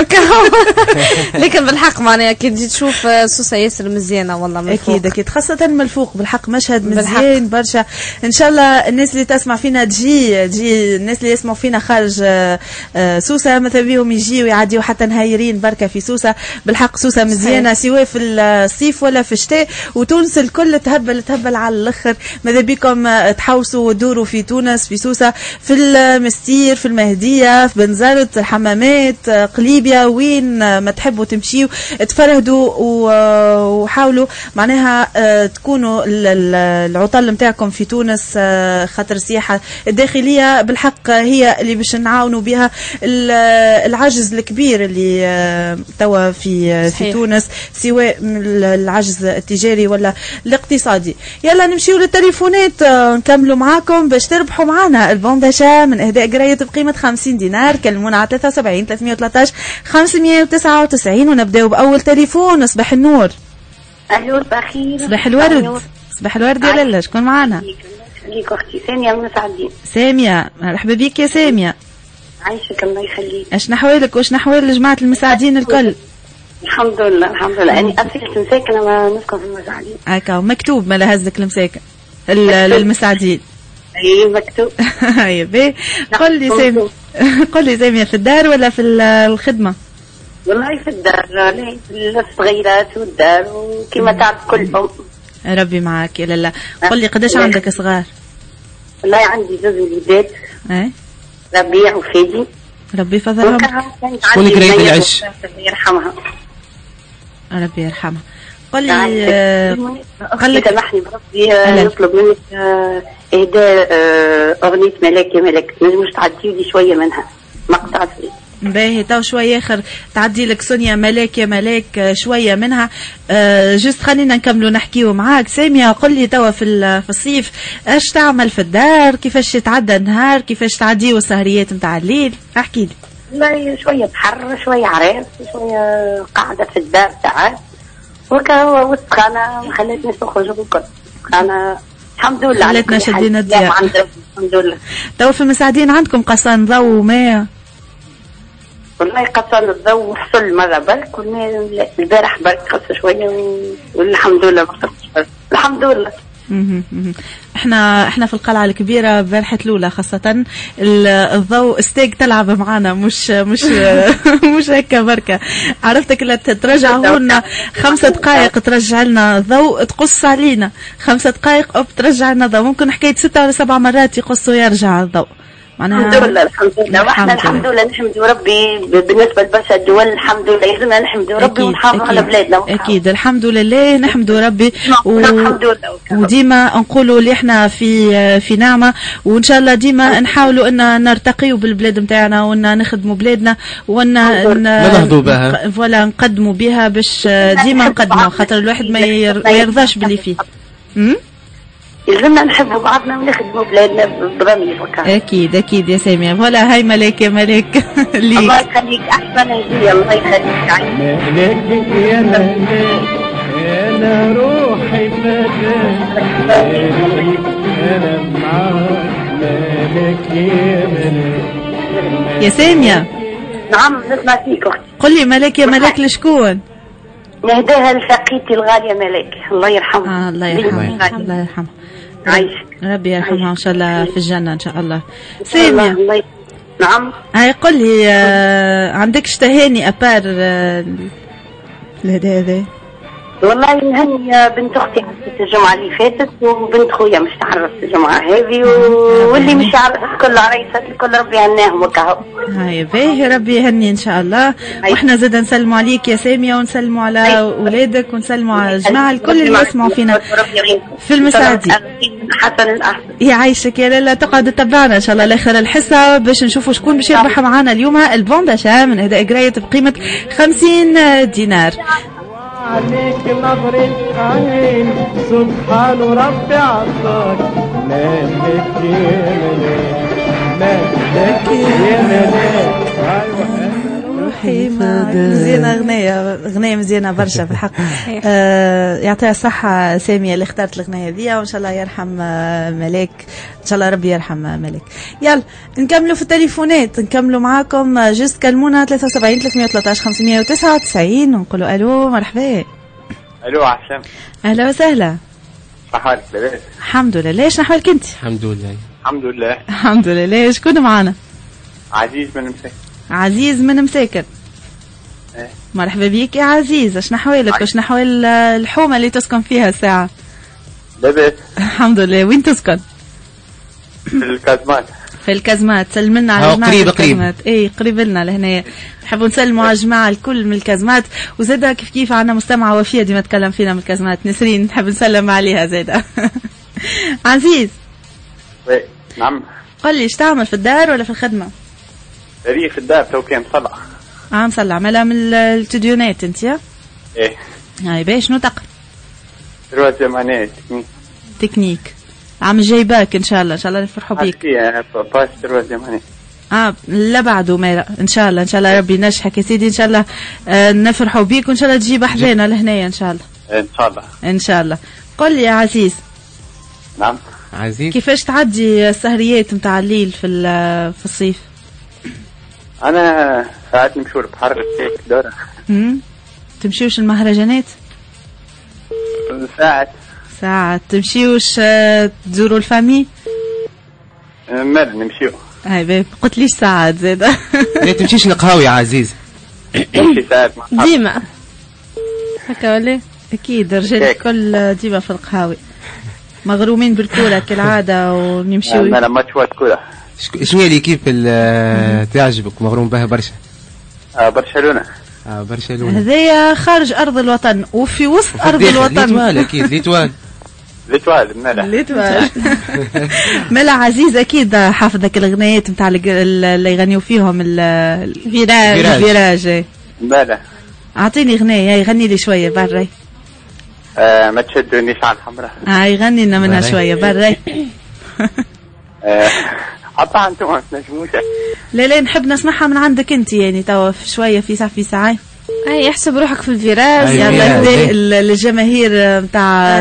Speaker 7: لكن بالحق معناها كي تجي تشوف سوسه ياسر مزيانه والله من
Speaker 3: فوق. اكيد اكيد خاصه من الفوق بالحق مشهد مزيان برشا. ان شاء الله الناس اللي تسمع فينا تجي تجي الناس اللي يسمعوا فينا خارج سوسه مثلا بيهم يجيوا يعديوا حتى نهايرين بركه في سوسه. بالحق سوسه مزيانه سواء في الصيف ولا في الشتاء، وتونس الكل تهبل تهبل على الاخر. ماذا بكم تحوسوا ودوروا في تونس في سوسه في المستير في المهديه في بنزرت الحمامات قليبيا وين ما تحبوا تمشيوا تفرهدوا وحاولوا معناها تكونوا العطل متاعكم في تونس خاطر السياحة الداخلية بالحق هي اللي باش نعاونوا بها العجز الكبير اللي توا في في تونس سواء العجز التجاري ولا الاقتصادي. يلا نمشيوا للتليفونات نكملوا معاكم باش تربحوا معنا البونداشا من اهداء قرايه بقيمه خمسين دينار. كلمونا على ثلاثة وسبعين ثلاثمية وثلاثطاش خمسمية وتسعة وتسعين ونبداو باول تليفون. صباح النور.
Speaker 16: الو بخير.
Speaker 3: صباح الورد. صباح الورد يا لاله شكون معنا؟
Speaker 16: ليك اختي ساميه من سعدين.
Speaker 3: ساميه مرحبا بك يا ساميه.
Speaker 16: عايشك الله يخليك.
Speaker 3: اش نحوالك واش نحوال جماعه المساعدين الكل؟
Speaker 16: الحمد لله الحمد لله. اني اصيل مساكنه ما نسكن في المساعدين.
Speaker 3: هكا مكتوب ما لهزك المساكن للمساعدين.
Speaker 16: اي مكتوب.
Speaker 3: اي بي قل لي سامي قل لي سامي في الدار ولا في الخدمه؟
Speaker 16: والله في الدار ليه الصغيرات والدار وكما تعرف كل ام.
Speaker 3: ربي معاك يا لاله. قل لي قداش عندك صغار؟
Speaker 16: والله عندي زوج وليدات.
Speaker 3: اي
Speaker 16: ربيع وفادي.
Speaker 3: ربي يفضلهم.
Speaker 4: شكون قريت العش؟
Speaker 16: ربي يرحمها.
Speaker 3: ربي يرحمها. قل لي
Speaker 16: قل لي سامحني بربي نطلب منك اهداء اغنيه ملاك يا ملاك تنجموش تعديوا لي شويه منها مقطع فيه.
Speaker 3: باهي تو شويه اخر تعدي لك سونيا ملاك يا ملاك شويه منها. أه جست خلينا نكملوا نحكيو معاك. ساميه قل لي توا في في الصيف اش تعمل في الدار؟ كيفاش تعدى النهار؟ كيفاش تعديوا السهريات نتاع الليل؟ احكي لي.
Speaker 16: والله شويه بحر شويه عراس شويه قاعده في الدار ساعات وكا والسخانه ما خلتنيش نخرج بالكل. انا الحمد لله
Speaker 3: خلتنا شدينا الضياء
Speaker 16: الحمد لله.
Speaker 3: تو في المساعدين عندكم قصان ضوء وماء؟
Speaker 16: والله قصان الضوء وحصل مره برك والماء البارح برك خلص شويه والحمد لله ما خلصش الحمد لله.
Speaker 3: احنا احنا في القلعه الكبيره بارحه الاولى خاصه الضوء استيق تلعب معنا مش مش مش هيك بركه. عرفتك لا ترجعوا لنا خمسة دقائق ترجع لنا ضوء تقص علينا خمسة دقائق او ترجع لنا ضوء ممكن حكايه ستة ولا سبع مرات يقصوا يرجع الضوء.
Speaker 16: الحمد لله الحمد لله واحنا الحمد لله نحمد ربي بالنسبه لبرشا الدول الحمد لله يلزمنا نحمد ربي ونحافظوا على بلادنا.
Speaker 3: اكيد الحمد لله نحمد ربي و... وديما نقولوا اللي احنا في في نعمه وان شاء الله ديما نحاولوا ان نرتقيوا بالبلاد نتاعنا وان نخدموا بلادنا وان
Speaker 4: ننهضوا بها
Speaker 3: فوالا نقدموا بها باش ديما نقدموا خاطر الواحد ما يرضاش باللي فيه. امم
Speaker 16: يلزمنا نحبوا بعضنا ونخدموا بلادنا بضمير وكذا.
Speaker 3: اكيد اكيد يا ساميه. فوالا هاي ملاك يا ملاك
Speaker 16: ليك. الله يخليك احسن هديه الله يخليك عيني.
Speaker 17: ملاك يا ملاك انا روحي فداك انا معاك ملاك يا ملاك.
Speaker 3: يا ساميه.
Speaker 16: نعم نسمع فيك اختي.
Speaker 3: قل لي ملاك يا ملاك لشكون؟
Speaker 16: نهداها لشقيتي الغاليه ملاك الله يرحمها.
Speaker 3: آه الله يرحمها الله يرحمها.
Speaker 16: عايش
Speaker 3: ربي يرحمها ان شاء الله في الجنه ان شاء الله. ساميه
Speaker 16: الله. نعم
Speaker 3: هاي قل لي آه عندكش تهاني ابار آه الهدايا هذا؟
Speaker 16: والله نهني بنت اختي عرست الجمعه اللي فاتت وبنت خويا مش عرست الجمعه هذه واللي مش عرس كل عريسات الكل ربي يهنيهم وكهو.
Speaker 3: هاي باهي ربي يهني ان شاء الله. واحنا زاد نسلموا عليك يا ساميه ونسلموا على اولادك ونسلموا على الجماعه الكل اللي يسمعوا فينا في المساعدين.
Speaker 16: حسن الاحسن
Speaker 3: يعيشك يا لاله. تقعد تتبعنا ان شاء الله لاخر الحصه باش نشوفوا شكون باش يربح معنا اليوم البون داشا من هدايا قرايه بقيمه خمسين دينار.
Speaker 17: عليك نظرة عين سبحان ربي عطاك مالك يا ملاك مالك يا ملاك.
Speaker 3: روحي مزيانة أغنية أغنية مزيانة برشا في الحق. آه يعطيها الصحة سامية اللي اختارت الأغنية ذي وإن شاء الله يرحم ملاك إن شاء الله ربي يرحم ملاك. يلا نكملوا في التليفونات نكملوا معاكم جست كلمونا ثلاثة وسبعين ثلاثمية وثلاثة عشر خمسمية وتسعة وتسعين ونقولوا ألو مرحبا.
Speaker 18: ألو عسام.
Speaker 3: أهلا وسهلا.
Speaker 18: صحالك لاباس؟
Speaker 3: الحمد لله. ليش نحوالك أنت؟
Speaker 4: الحمد لله.
Speaker 18: الحمد لله.
Speaker 3: الحمد لله. شكون معنا؟
Speaker 18: عزيز من مساكن.
Speaker 3: عزيز من مساكن.
Speaker 18: ايه.
Speaker 3: مرحبا بيك يا عزيز. اش نحوالك واش نحوال الحومه اللي تسكن فيها ساعه؟
Speaker 18: لاباس.
Speaker 3: الحمد لله. وين تسكن؟
Speaker 18: في الكازمات.
Speaker 3: في الكازمات. سلمنا على جماعه
Speaker 4: قريب قريب.
Speaker 3: اي قريب لنا لهنا. نحبوا نسلموا على جماعه الكل من الكازمات وزاده كيف كيف عندنا مستمعه وفيه ديما تكلم فينا من الكازمات نسرين نحب نسلم عليها زاده. عزيز.
Speaker 18: وي نعم.
Speaker 3: قل لي ايش تعمل في الدار ولا في الخدمه؟
Speaker 18: ري في الدار تو كان مصلع.
Speaker 3: اه مصلع عملها من التديونات انت يا؟
Speaker 18: ايه.
Speaker 3: هاي باهي شنو تقرا؟
Speaker 18: تروازيام اني تكنيك.
Speaker 3: تكنيك. عم جايباك ان شاء الله ان شاء الله نفرحوا بيك.
Speaker 18: انا باش تروازيام اني.
Speaker 3: اه لا بعده ما ان شاء الله ان شاء الله ربي ينجحك يا سيدي ان شاء الله آه نفرحوا بيك وان شاء الله تجيب احزانا لهنايا ان شاء الله.
Speaker 18: ان شاء الله.
Speaker 3: ان شاء الله. قل لي يا عزيز.
Speaker 18: نعم.
Speaker 4: عزيز.
Speaker 3: كيفاش تعدي السهريات نتاع الليل في في الصيف؟
Speaker 18: انا ساعات نمشوا بحر هيك دوره.
Speaker 3: امم تمشيوش المهرجانات؟
Speaker 18: ساعات.
Speaker 3: ساعات تمشيوش تزوروا الفامي؟
Speaker 18: مال نمشيو.
Speaker 3: هاي بيه قلت ليش ساعات زاده.
Speaker 4: لا تمشيش نقهاوي يا عزيز.
Speaker 18: نمشي ساعات مع
Speaker 3: ديما هكا ولا؟ اكيد الرجال الكل ديما في القهاوي مغرومين بالكوره كالعاده ونمشيو.
Speaker 18: انا ماتش وات كوره.
Speaker 4: شنو هي ليكيب اللي تعجبك مغروم بها برشا؟
Speaker 18: آه برشلونه.
Speaker 4: اه برشلونه.
Speaker 3: هذايا خارج ارض الوطن وفي وسط ارض الوطن.
Speaker 4: ليتوال اكيد ليتوال.
Speaker 18: ليتوال مالا.
Speaker 3: ليتوال. مالا عزيز اكيد حافظك الاغنيات نتاع اللي يغنيوا فيهم الفيراج الفيراج.
Speaker 18: مالا.
Speaker 3: اعطيني اغنيه يغني لي شويه بري.
Speaker 18: آه ما تشدونيش على الحمراء.
Speaker 3: اه يغني لنا منها شويه بري.
Speaker 18: آه عطا انتم ما تنجموش.
Speaker 3: لا لا نحب نسمعها من عندك انت يعني توا في شويه في ساعه في ساعه.
Speaker 7: اي احسب روحك في الفيراج.
Speaker 3: يلا الجماهير نتاع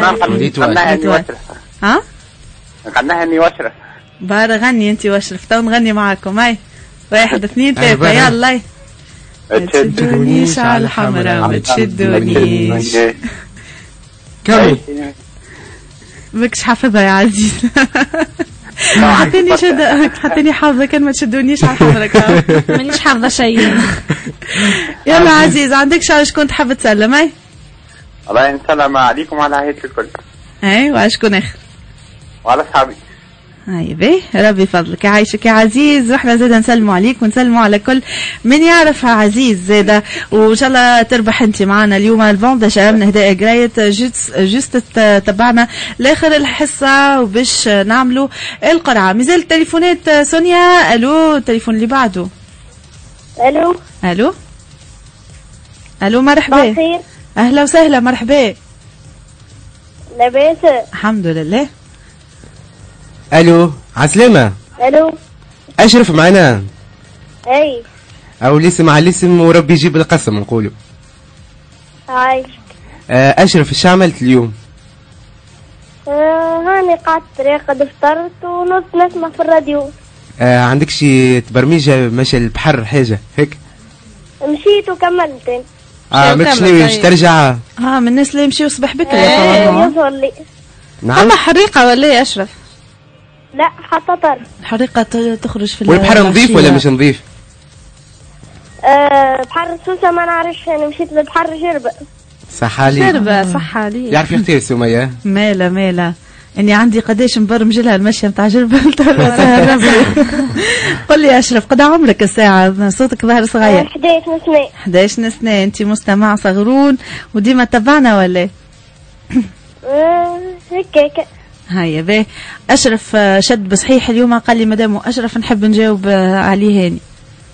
Speaker 3: ها
Speaker 18: غناها اني واشرف.
Speaker 3: بار غني انت واشرف تو نغني معاكم. هاي واحد اثنين ثلاثه يلا. ما تشدونيش على الحمراء ما تشدونيش.
Speaker 4: كمل.
Speaker 3: ماكش حافظها يا عزيز. حطيني شد حطيني حافظه كان ما تشدونيش على الحمراء.
Speaker 7: مانيش حافظه شيء.
Speaker 3: يلا عزيز عندك شعر شكون تحب تسلم؟ اي
Speaker 18: الله نسلم عليكم وعلى عائلتك الكل.
Speaker 3: اي وعلى شكون اخر؟
Speaker 18: وعلى اصحابي.
Speaker 3: هاي بيه ربي فضلك يعيشك يا عزيز. واحنا زاده نسلموا عليك ونسلموا على كل من يعرفها عزيز زاده. وان شاء الله تربح انت معنا اليوم البون داشا من هدايا قرايه جوست جوست تبعنا لاخر الحصه وباش نعملوا القرعه. مازال التليفونات سونيا. الو التليفون اللي بعده.
Speaker 19: الو
Speaker 3: الو الو مرحبا.
Speaker 19: بخير.
Speaker 3: اهلا وسهلا مرحبا.
Speaker 19: لاباس
Speaker 3: الحمد لله.
Speaker 4: الو عسلامة.
Speaker 19: الو
Speaker 4: اشرف معنا.
Speaker 19: اي
Speaker 4: او الاسم على الاسم وربي يجيب القسم نقولوا.
Speaker 19: عايشك.
Speaker 4: اشرف ايش عملت اليوم؟
Speaker 19: آه هاني قعدت راقد فطرت ونص نسمع في الراديو.
Speaker 4: آه عندك شي تبرميجة ماشي البحر حاجة هيك؟
Speaker 19: مشيت وكملت.
Speaker 4: اه ماكش ناوي باش ترجع؟
Speaker 3: اه من الناس اللي يمشيو صباح بكري.
Speaker 19: ايه يظهر لي.
Speaker 7: نعم. اما حريقة ولا يا اشرف؟
Speaker 19: لا حتى طر.
Speaker 3: حريقة تخرج في
Speaker 4: والبحر نظيف ولا مش نظيف؟
Speaker 19: آه بحر سوسة ما نعرفش انا مشيت للبحر جربة.
Speaker 4: صح عليك.
Speaker 7: جربة صح عليك.
Speaker 4: يعرف يختار سمية.
Speaker 3: مالا مالا اني عندي قداش مبرمج لها المشيه نتاع جربة. قل لي يا اشرف قد عمرك الساعة؟ صوتك ظهر صغير.
Speaker 19: احد عشر سنة.
Speaker 3: احد عشر سنة. انت مستمع صغرون وديما تبعنا ولا؟
Speaker 19: اه هيك هيك.
Speaker 3: هيا باهي. اشرف شد بصحيح اليوم قال لي مدام اشرف نحب نجاوب عليه هاني.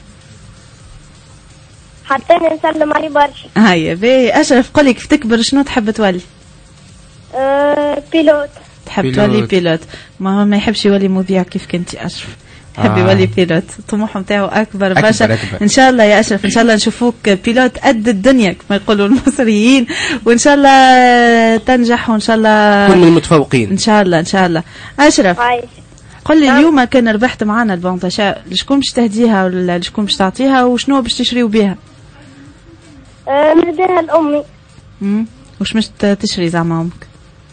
Speaker 19: حتى نسلم عليه برشا.
Speaker 3: هيا باهي. اشرف قل لي كيف تكبر شنو تحب تولي؟
Speaker 19: أه بيلوت.
Speaker 3: تحب بيلوت. تولي بيلوت. ما هو ما يحبش يولي مذيع كيف كنت اشرف. يحب آه. يولي بيلوت. الطموح نتاعو اكبر برشا. ان شاء الله يا اشرف ان شاء الله نشوفوك بيلوت قد الدنيا كما يقولوا المصريين وان شاء الله تنجح وان شاء الله
Speaker 4: كل من المتفوقين
Speaker 3: ان شاء الله ان شاء الله. اشرف عايش. قل لي اليوم كان ربحت معنا البونطاشا لشكون باش تهديها ولا لشكون باش تعطيها وشنو باش تشريو بها؟
Speaker 19: أه نهديها لامي.
Speaker 3: امم وش مش تشري زعما امك؟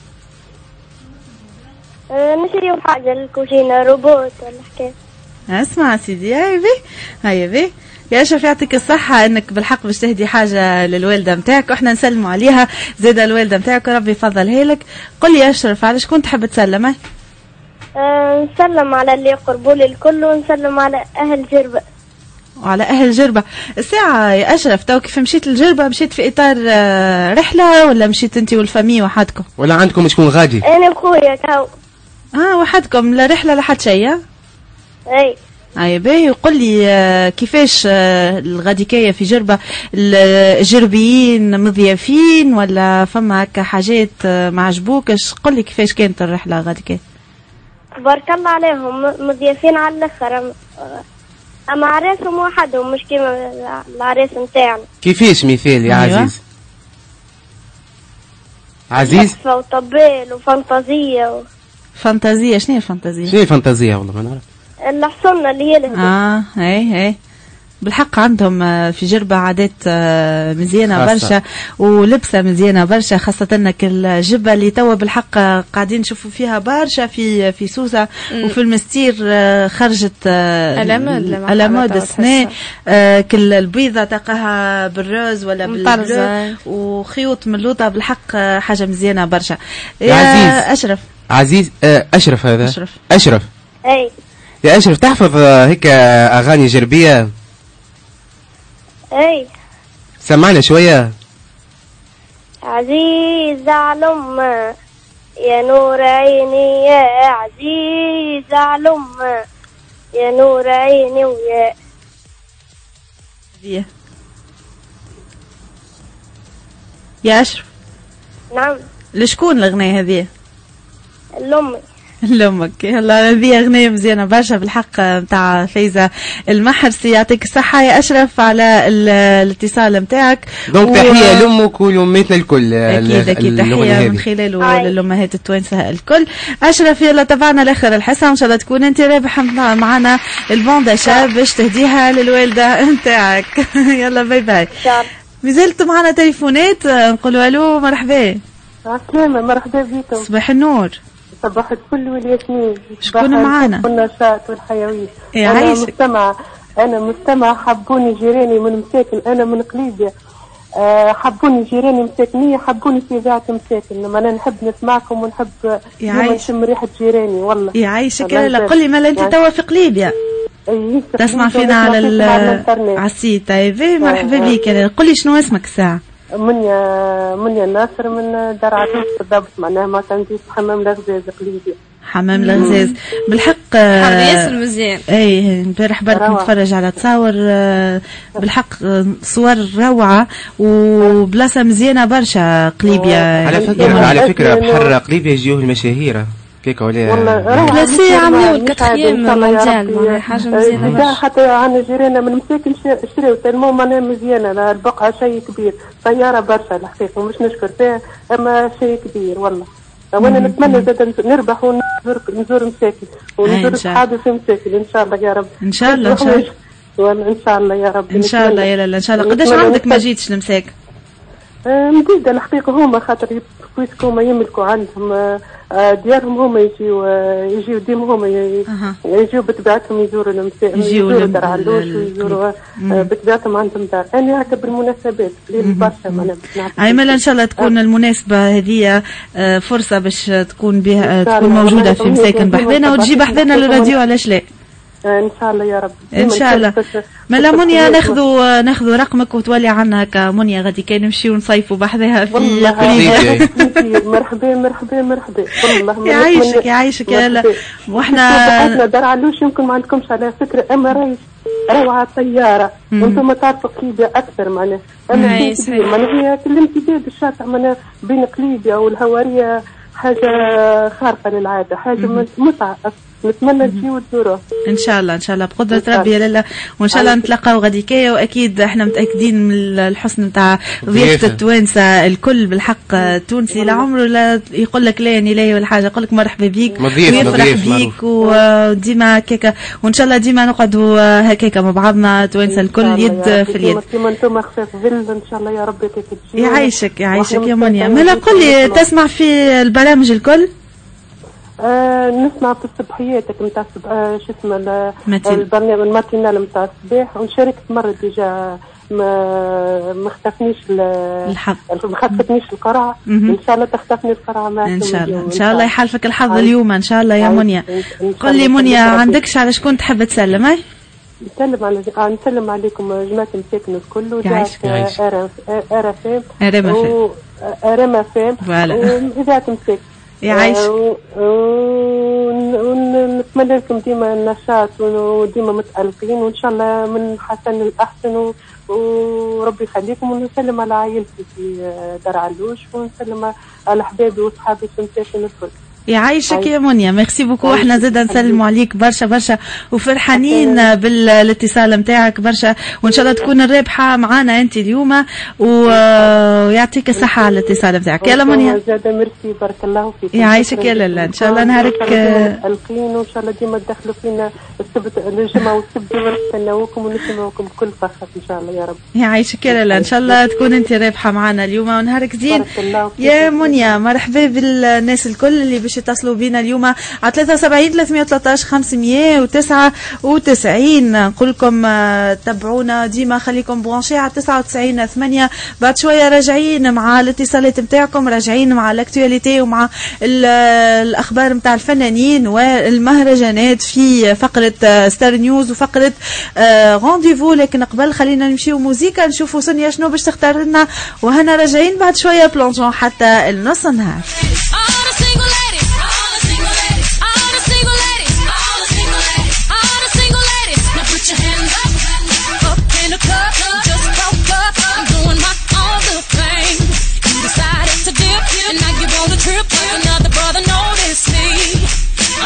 Speaker 19: أه نشريو حاجه للكوجينه روبوت ولا حكايه.
Speaker 3: اسمع سيدي. هاي بي هاي بي يا اشرف يعطيك الصحة انك بالحق باش تهدي حاجة للوالدة نتاعك واحنا نسلموا عليها زيادة الوالدة نتاعك وربي يفضلها لك. قل لي يا اشرف على شكون تحب تسلم؟
Speaker 19: أه نسلم على اللي يقربوا لي الكل ونسلم على اهل جربة.
Speaker 3: وعلى اهل جربة. الساعة يا اشرف تو كيف مشيت لجربة مشيت في اطار رحلة ولا مشيت انت والفامي وحدكم؟
Speaker 4: ولا عندكم شكون غادي؟
Speaker 19: انا وخويا كاو.
Speaker 3: اه وحدكم لا رحلة لا حد شيء؟
Speaker 19: اي
Speaker 3: اي باهي. وقل لي كيفاش الغاديكية في جربة؟ الجربيين مضيافين ولا فما هكا حاجات ما عجبوكش؟ قل لي كيفاش كانت الرحلة غاديكية؟
Speaker 19: تبارك الله عليهم مضيافين على الاخر. اما عراسهم وحدهم مش كيما العراس نتاعنا.
Speaker 4: كيفاش مثال يا
Speaker 3: أيوة.
Speaker 4: عزيز؟ عزيز
Speaker 19: وطبال وفانتازية و...
Speaker 3: فانتازية. شنو هي الفانتازية؟
Speaker 4: شنو هي الفانتازية والله ما نعرف.
Speaker 19: الحصنة اللي يلهدوا.
Speaker 3: اه هي هي بالحق عندهم في جربة عادات مزيانة برشا ولبسة مزيانة برشا خاصة انك الجبة اللي توا بالحق قاعدين نشوفوا فيها برشا في في سوسة وفي المستير خرجت على مود السنة. كل البيضة تلقاها بالروز ولا بالبلو وخيوط ملوطة بالحق حاجة مزيانة برشا.
Speaker 4: يا عزيز
Speaker 3: أشرف
Speaker 4: عزيز أشرف هذا
Speaker 3: أشرف
Speaker 4: أشرف
Speaker 19: أي
Speaker 4: يا أشرف تحفظ هيك أغاني جربية؟
Speaker 19: اي
Speaker 4: سمعنا شوية.
Speaker 19: عزيز على أمه يا نور عيني يا عزيز على أمه يا نور عيني ويا
Speaker 3: يا أشرف.
Speaker 19: نعم.
Speaker 3: لشكون الأغنية هذه؟
Speaker 19: لأمي.
Speaker 3: لامك. يلا هذه اغنيه مزيانه برشا بالحق نتاع فايزه المحرسي. يعطيك الصحه يا اشرف على الاتصال نتاعك.
Speaker 4: دونك و... تحيه لامك ولاماتنا الكل.
Speaker 3: اكيد اكيد تحيه من خلاله للامهات التوانسه الكل. اشرف يلا تبعنا لاخر الحصه وان شاء الله تكون انت رابح معنا البونداشا باش تهديها للوالده نتاعك. يلا باي باي. مازلت معنا تليفونات نقولوا الو مرحبا.
Speaker 20: عسلامة مرحبا بكم.
Speaker 3: صباح النور.
Speaker 20: صباح الفل والياسمين.
Speaker 3: شكون معانا؟
Speaker 20: والنشاط والحيوية.
Speaker 3: أنا
Speaker 20: مستمعة أنا مستمعة حبوني جيراني من مساكن. أنا من قليبية. أه حبوني جيراني مساكنية حبوني في إذاعة مساكن. لما أنا نحب نسمعكم ونحب نشم ريحة جيراني والله.
Speaker 3: يعيشك. لا قل لي ما أنت توا في قليبية.
Speaker 20: أيه
Speaker 3: تسمع فينا على على السيت. طيب مرحبا بك. قل لي شنو اسمك الساعة؟
Speaker 20: منيا منيا ناصر من دار عروس بالضبط. معناها ما تنزيد حمام الغزاز قليبية.
Speaker 3: حمام الغزاز بالحق.
Speaker 7: حظ ياسر مزيان.
Speaker 3: اي امبارح برك نتفرج على تصاور بالحق صور روعه وبلاصه مزيانه برشا قليبية.
Speaker 4: على فكره على فكره بحر قليبية يجيوه المشاهير كيك ولا
Speaker 7: كلاسي عملوا الكتخيم مونديال حاجه مزيانه برشا.
Speaker 20: حتى عنا جيراننا من مساكن شريو تلمو معناها مزيانه. البقعه شيء كبير طياره برشا الحقيقه مش نشكر فيها اما شيء كبير والله. وانا نتمنى زاد نربح ونزور نزور مساكن ونزور اصحابي في مساكن ان شاء الله يا رب.
Speaker 3: ان شاء الله ان شاء الله
Speaker 20: وانا ان شاء الله يا رب.
Speaker 3: ان شاء الله يا لالا ان شاء الله. قداش عندك ما جيتش لمساكن؟
Speaker 20: مديدة الحقيقة هما خاطر كويسكم هما يملكوا عندهم ديارهم هما يجيو يجيو ديما هما يجيو بطبيعتهم يزوروا المساكن يزوروا دار علوش ويزوروا بطبيعتهم عندهم دار. أنا هكا بالمناسبات قليل برشا معناها.
Speaker 3: أيمن إن شاء الله تكون المناسبة هذه فرصة باش تكون بها تكون موجودة في مساكن بحذنا وتجي بحذنا للراديو علاش لا.
Speaker 20: ان شاء الله يا رب.
Speaker 3: ان شاء الله. ملا منيا ناخذوا ناخذوا رقمك وتولي عنا هكا منيا غادي كان نمشيو نصيفوا بحذاها في
Speaker 20: قليبية. مرحبا مرحبا مرحبا والله.
Speaker 3: يعيشك يعيشك يا واحنا
Speaker 20: احنا دار علوش يمكن ما عندكمش على فكره اما رايش روعه طياره وانتم تعرفوا قليبية اكثر معناها. اما معناها هي كل امتداد الشاطئ معناها بين قليبية والهواريه حاجه خارقه للعاده حاجه متعه. نتمنى تجيو وتزوروه
Speaker 3: ان شاء الله ان شاء الله بقدره ربي يا لالا. وان شاء الله نتلاقاو غاديكايا واكيد احنا متاكدين من الحسن نتاع ضيافه التوانسه الكل بالحق. التونسي لعمره لا يقول لك لا نلاهي ولا حاجه يقول لك مرحبا بيك ويفرح بيك وديما هكاكا. وان شاء الله ديما نقعدوا هكاكا مع بعضنا توانسه الكل يد في اليد.
Speaker 20: كيما انتم خفاف ظل ان شاء الله يا ربي كيف تجيو.
Speaker 3: يعيشك يعيشك يا منيا. مالا قل لي تسمع في البرامج الكل؟
Speaker 20: آه نسمع في الصبحياتك نتاع آه شو اسمه البرنامج الماتينال نتاع الصباح ونشاركت مرة ديجا ما ما خطفنيش
Speaker 3: الحظ
Speaker 20: ما خطفنيش القرعة. ان شاء الله تخطفني القرعة معكم
Speaker 3: ان شاء الله. ان شاء الله يحالفك الحظ اليوم ان شاء الله يا منيا. قل لي منيا عندكش على شكون تحب تسلم؟ اي
Speaker 20: نسلم على نسلم عليكم جماعة مساكن الكل وجاء ارم ارم
Speaker 3: ارم
Speaker 20: ارم فام وإذاعة مساكن
Speaker 3: يعيش.
Speaker 20: ونتمنى لكم ديما النشاط وديما متألقين وإن شاء الله من حسن الأحسن وربي يخليكم. ونسلم على عائلتي في دار علوش ونسلم على أحبابي وأصحابي في مساكن الكل.
Speaker 3: يعيشك يا منيا. ميرسي بوكو. احنا زاده نسلموا عليك برشا برشا وفرحانين بالاتصال نتاعك برشا وان شاء الله تكون الرابحه معانا انت اليوم ويعطيك الصحه على الاتصال نتاعك. يلا منيا
Speaker 20: زاده ميرسي بارك الله فيك.
Speaker 3: يعيشك يا لالا. ان شاء الله نهارك
Speaker 20: القين وان شاء الله ديما تدخلوا فينا السبت الجمعه والسبت ونستناوكم ونسمعوكم بكل فخر ان شاء الله يا رب.
Speaker 3: يعيشك يا لالا. ان شاء الله تكون انت رابحه معانا اليوم ونهارك زين يا منيا. مرحبا بالناس الكل اللي باش يتصلوا بينا اليوم على ثلاثة وسبعين ثلاثمية وثلاثطاش خمسمية وتسعة وتسعين. نقول لكم تابعونا ديما خليكم برونشي على تسعة وتسعين ثمانية. بعد شويه راجعين مع الاتصالات نتاعكم راجعين مع الاكtualité ومع الاخبار نتاع الفنانين والمهرجانات في فقره ستار نيوز وفقره رونديفو. لكن قبل خلينا نمشيو موزيكا نشوفوا سونيا شنو باش تختار لنا وهنا راجعين بعد شويه بلونجون حتى النص النهار.
Speaker 8: Trip, another brother noticed me.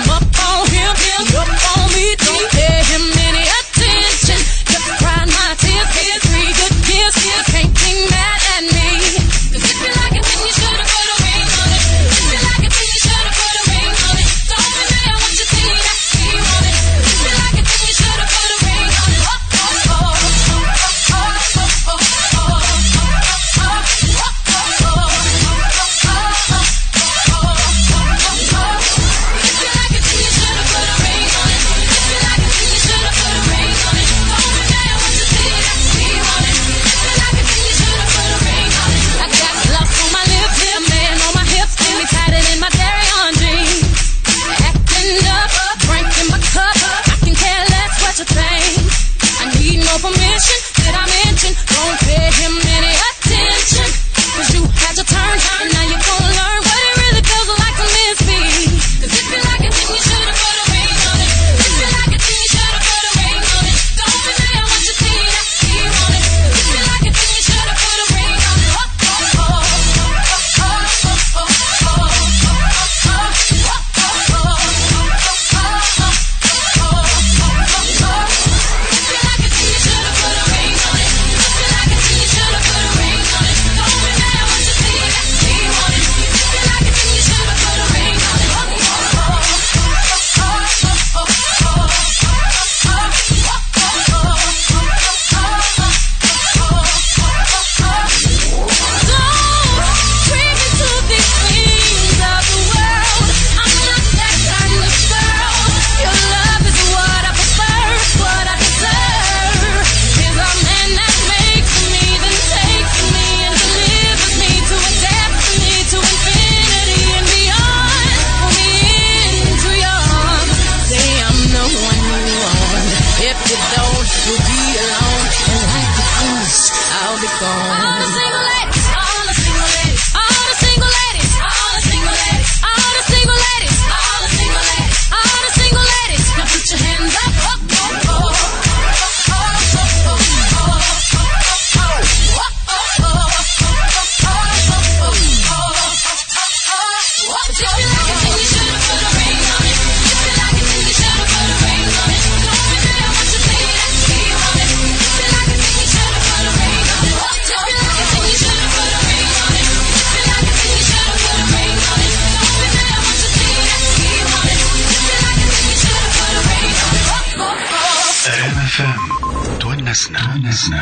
Speaker 5: اف ام تونسنا تونسنا.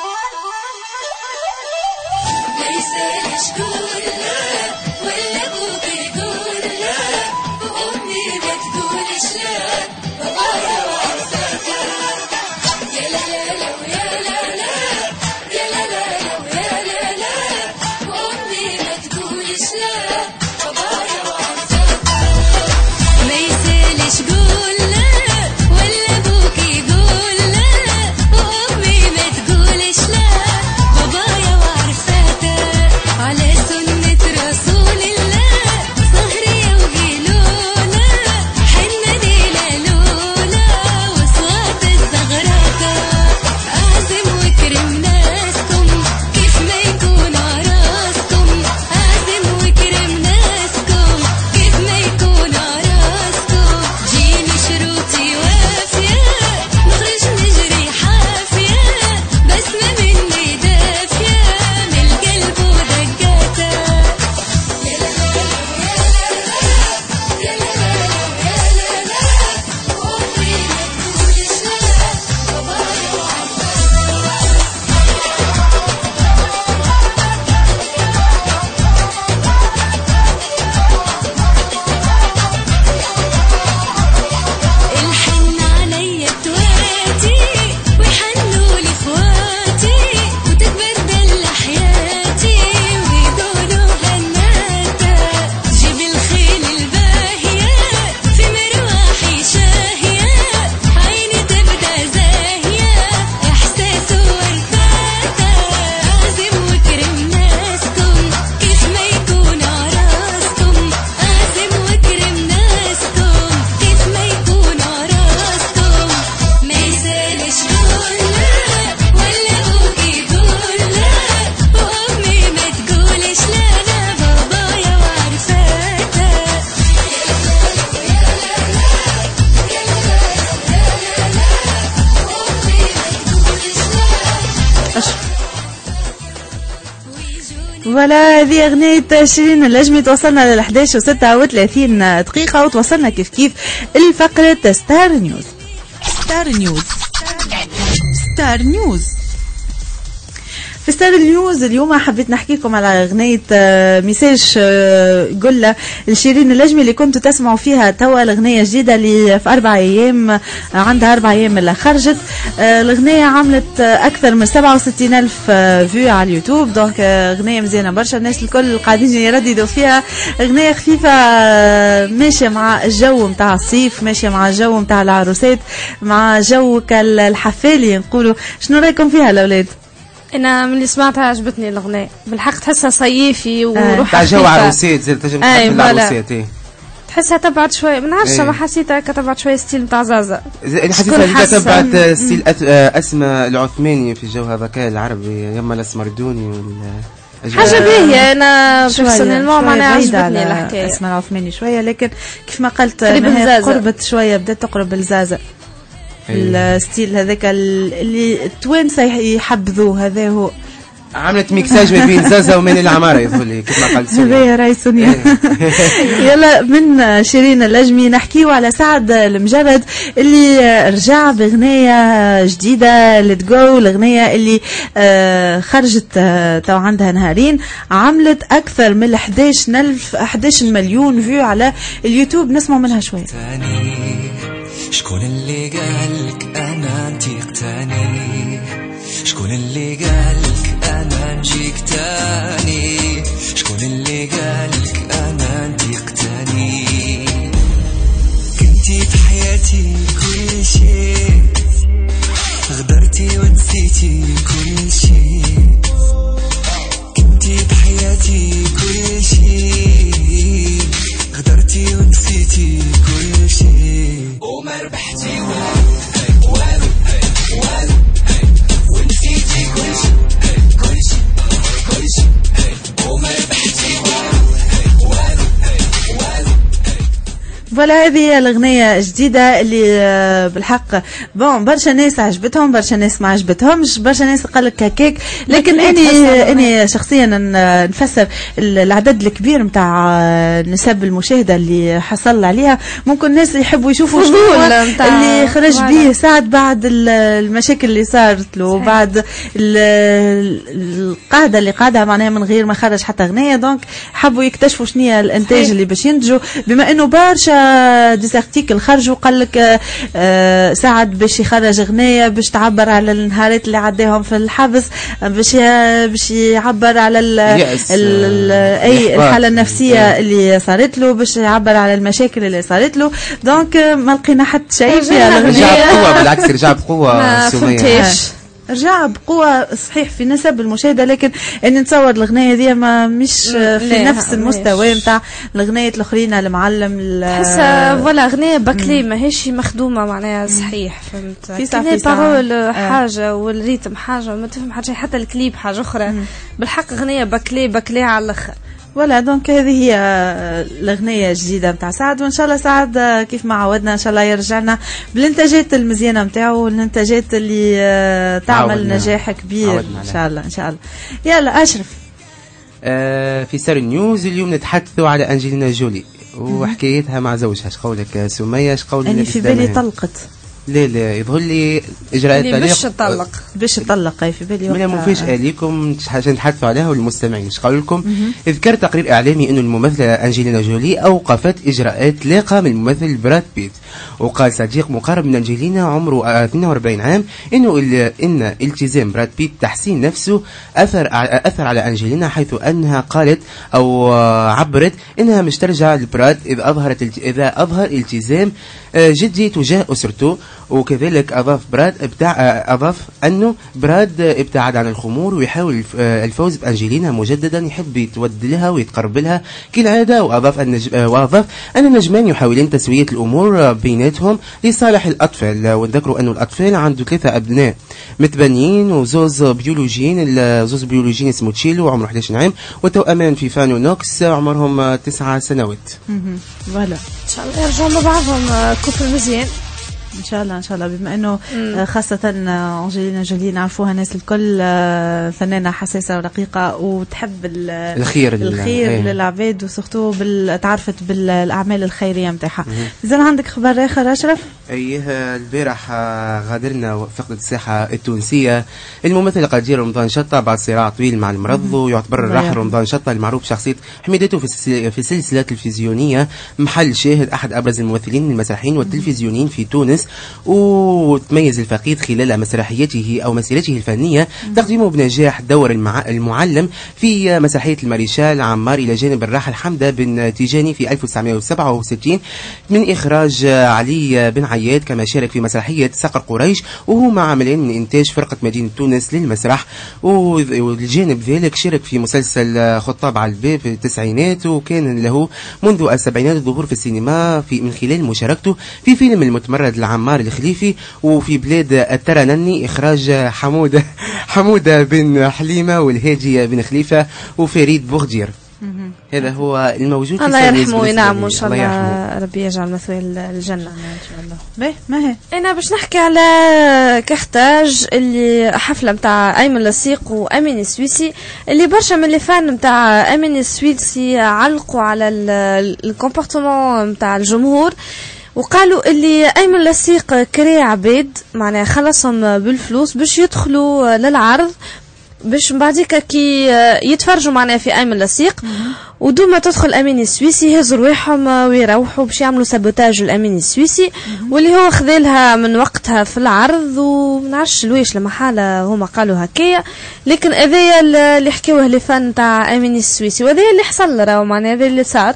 Speaker 3: ولا هذه أغنية شيرين النجمي. توصلنا لل إحدى عشر وستة وثلاثين دقيقة وتوصلنا كيف كيف الفقرة ستار نيوز. ستار نيوز ستار نيوز في ستار نيوز اليوم حبيت نحكيكم على أغنية ميساج قلة لشيرين النجمي اللي كنتوا تسمعوا فيها توا. الأغنية جديدة اللي في أربع أيام عندها أربع أيام اللي خرجت. الأغنية عملت أكثر من سبعة وستين ألف فيو على اليوتيوب. دونك أغنية مزيانة برشا، الناس الكل قاعدين يرددوا فيها. أغنية خفيفة ماشية مع الجو متاع الصيف، ماشية مع الجو متاع العروسات، مع جو كالحفالي نقولوا. شنو رأيكم فيها الأولاد؟
Speaker 7: انا من اللي سمعتها عجبتني الاغنيه بالحق، تحسها صيفي وروح
Speaker 4: تاع جو عروسات زي تنجم تحب العروسات.
Speaker 7: تحسها تبعت شويه من عرفش ما حسيتها كتبعت شويه ستيل نتاع زازا.
Speaker 4: انا حسيتها تبعت ستيل اسماء العثماني في الجو هذاك العربي، يما الاسمردوني وال
Speaker 7: حاجه باهيه. انا بيرسونيلمون معناها عجبتني الحكايه
Speaker 3: اسمها العثماني شويه، لكن كيف ما قلت قربت شويه، بدات تقرب الزازا الستيل هذاك اللي التوانسه يحبذوه. هذا هو
Speaker 4: عملت ميكساج ما بين زازا ومن العماره يقول كيف ما قالت
Speaker 3: سونيا. هذا راي سونيا. يلا من شيرين النجمي نحكيو على سعد المجرد اللي رجع باغنيه جديده ليت جو. الاغنيه اللي آه خرجت آه تو عندها نهارين، عملت اكثر من إحداش ألف إحداش مليون فيو على اليوتيوب. نسمع منها شويه.
Speaker 21: شكون اللي قالك انا نجيك تاني؟ شكون اللي قالك انا نجيك تاني؟ شكون اللي قالك انا نجيك تاني؟ كنتي في حياتي كل شيء، غدرتي ونسيتي كل شيء. كنتي في حياتي كل شيء، غدرتي ونسيتي كل شيء. وما ربحتي والو والو والو ونسيتي كل شيء كل شيء كل شيء. وما ربحتي والو والو والو.
Speaker 3: فوالا هذه هي الأغنية الجديدة اللي بالحق بون برشا ناس عجبتهم، برشا ناس ما عجبتهمش، برشا ناس قال لك هكاك، لكن اني اني شخصيا نفسر العدد الكبير نتاع نسب المشاهدة اللي حصل عليها. ممكن الناس يحبوا يشوفوا شنو اللي خرج به سعد بعد المشاكل اللي صارت له، بعد القاعدة اللي قاعدها معناها من غير ما خرج حتى أغنية. دونك حبوا يكتشفوا شنو هي الانتاج اللي باش ينتجوا، بما انه برشا ديزارتيكل خرجوا قال لك آه سعد باش يخرج اغنيه باش تعبر على النهارات اللي عداهم في الحبس، باش باش يعبر على ال ال اي الحاله النفسيه اللي صارت له، باش يعبر على المشاكل اللي صارت له. دونك ما لقينا حتى شيء فيها الاغنيه.
Speaker 4: رجع بقوه، بالعكس رجع بقوه سمية،
Speaker 3: رجع بقوة صحيح في نسب المشاهدة، لكن اني نتصور الاغنية دي ما مش في نفس المستوى نتاع الاغنية الاخرين المعلم.
Speaker 7: تحس فوالا اغنية بكلي ماهيش مخدومة معناها صحيح، فهمت؟
Speaker 3: في
Speaker 7: لي بارول حاجة والريتم حاجة ما تفهم حاجة، حتى الكليب حاجة اخرى. بالحق اغنية بكلي بكلي على الاخر.
Speaker 3: ولا دونك هذه هي الأغنية الجديدة متاع سعد، وإن شاء الله سعد كيف ما عودنا إن شاء الله يرجعنا بالإنتاجات المزيانة متاعه والإنتاجات اللي تعمل عودنا. نجاح كبير إن شاء الله إن شاء الله. يلا أشرف.
Speaker 4: آه في سار النيوز اليوم نتحدثوا على أنجلينا جولي وحكايتها مع زوجها. اش قولك سمية؟ اش قولك؟
Speaker 3: أنا في بالي طلقت.
Speaker 4: لا لا يظهر لي اجراءات
Speaker 7: طلاق باش تطلق
Speaker 3: باش تطلق. اي في بالي
Speaker 4: من مفاجاه ليكم عشان نتحدثوا عليها والمستمعين. ايش قالوا لكم؟ ذكر تقرير اعلامي انه الممثله انجلينا جولي اوقفت اجراءات لاقه من الممثل براد بيت. وقال صديق مقرب من انجلينا عمره اثنين وأربعين عام انه ان التزام براد بيت تحسين نفسه اثر اثر على انجلينا، حيث انها قالت او عبرت انها مش ترجع لبراد اذا اظهرت اذا اظهر التزام جدي تجاه اسرته. وكذلك أضاف براد ابتع... أضاف أنه براد ابتعد عن الخمور ويحاول الفوز بأنجلينا مجددا، يحب يتود لها ويتقرب لها كالعادة. وأضاف أن نج... وأضاف أن النجمان يحاولون تسوية الأمور بيناتهم لصالح الأطفال. وذكروا أن الأطفال عنده ثلاثة أبناء متبنيين وزوز بيولوجيين، الزوز بيولوجيين اسمه تشيلو وعمره إحدى عشر عام، والتوأمان في فانو نوكس عمرهم تسعة سنوات.
Speaker 3: فوالا
Speaker 7: إن شاء الله يرجعوا مع بعضهم كفر مزيان
Speaker 3: ان شاء الله ان شاء الله، بما انه مم. خاصه انجلينا جولي نعرفوها الناس الكل فنانه حساسه ورقيقه وتحب
Speaker 4: الخير
Speaker 3: الخير ايه. للعباد، وسورتو تعرفت بالاعمال الخيريه نتاعها. اذا عندك خبر اخر اشرف؟
Speaker 4: ايه البارح غادرنا فقدت الساحه التونسيه الممثل القدير رمضان شطه بعد صراع طويل مع المرض. ويعتبر الراحل رمضان شطه المعروف شخصيه حميدته في في سلسله تلفزيونيه محل شاهد، احد ابرز الممثلين المسرحيين والتلفزيونيين في تونس. وتميز الفقيد خلال مسرحيته أو مسيرته الفنية تقديمه بنجاح دور المعلم في مسرحية الماريشال عمار إلى جانب الراحل حمدة بن تيجاني في ألف وتسعمائة وسبعة وستين من إخراج علي بن عياد. كما شارك في مسرحية صقر قريش وهو مع عملين من إنتاج فرقة مدينة تونس للمسرح. والجانب ذلك شارك في مسلسل خطاب على الباب في التسعينات، وكان له منذ السبعينات الظهور في السينما في من خلال مشاركته في فيلم المتمرد عمار الخليفي وفي بلاد الترنني إخراج حمودة حمودة بن حليمة والهادية بن خليفة وفريد بوغدير. هذا هو الموجود.
Speaker 7: الله يرحمه وينعم وإن شاء الله ربي يجعل مثواه الجنة إن شاء الله.
Speaker 3: باهي ما هي
Speaker 7: أنا باش نحكي على كارتاج اللي حفلة متاع أيمن لصيق وأمين السويسي، اللي برشا من اللي فان متاع أمين السويسي علقوا على الكومبورتمون متاع الجمهور، وقالوا اللي أيمن لصيق كري عباد معناها خلصهم بالفلوس باش يدخلوا للعرض، باش بعديك كي يتفرجوا معنا في أيمن لصيق ودوما تدخل أمين السويسي يهزوا رواحهم ويروحوا باش يعملوا سابوتاج الأمين السويسي، واللي هو خذلها من وقتها في العرض ومنعرفش لويش لما حالة هما قالوا هكايا. لكن هذايا اللي حكيوه اللي فن تاع أمين السويسي، وهذايا اللي حصل راهو معناها هذا اللي صار.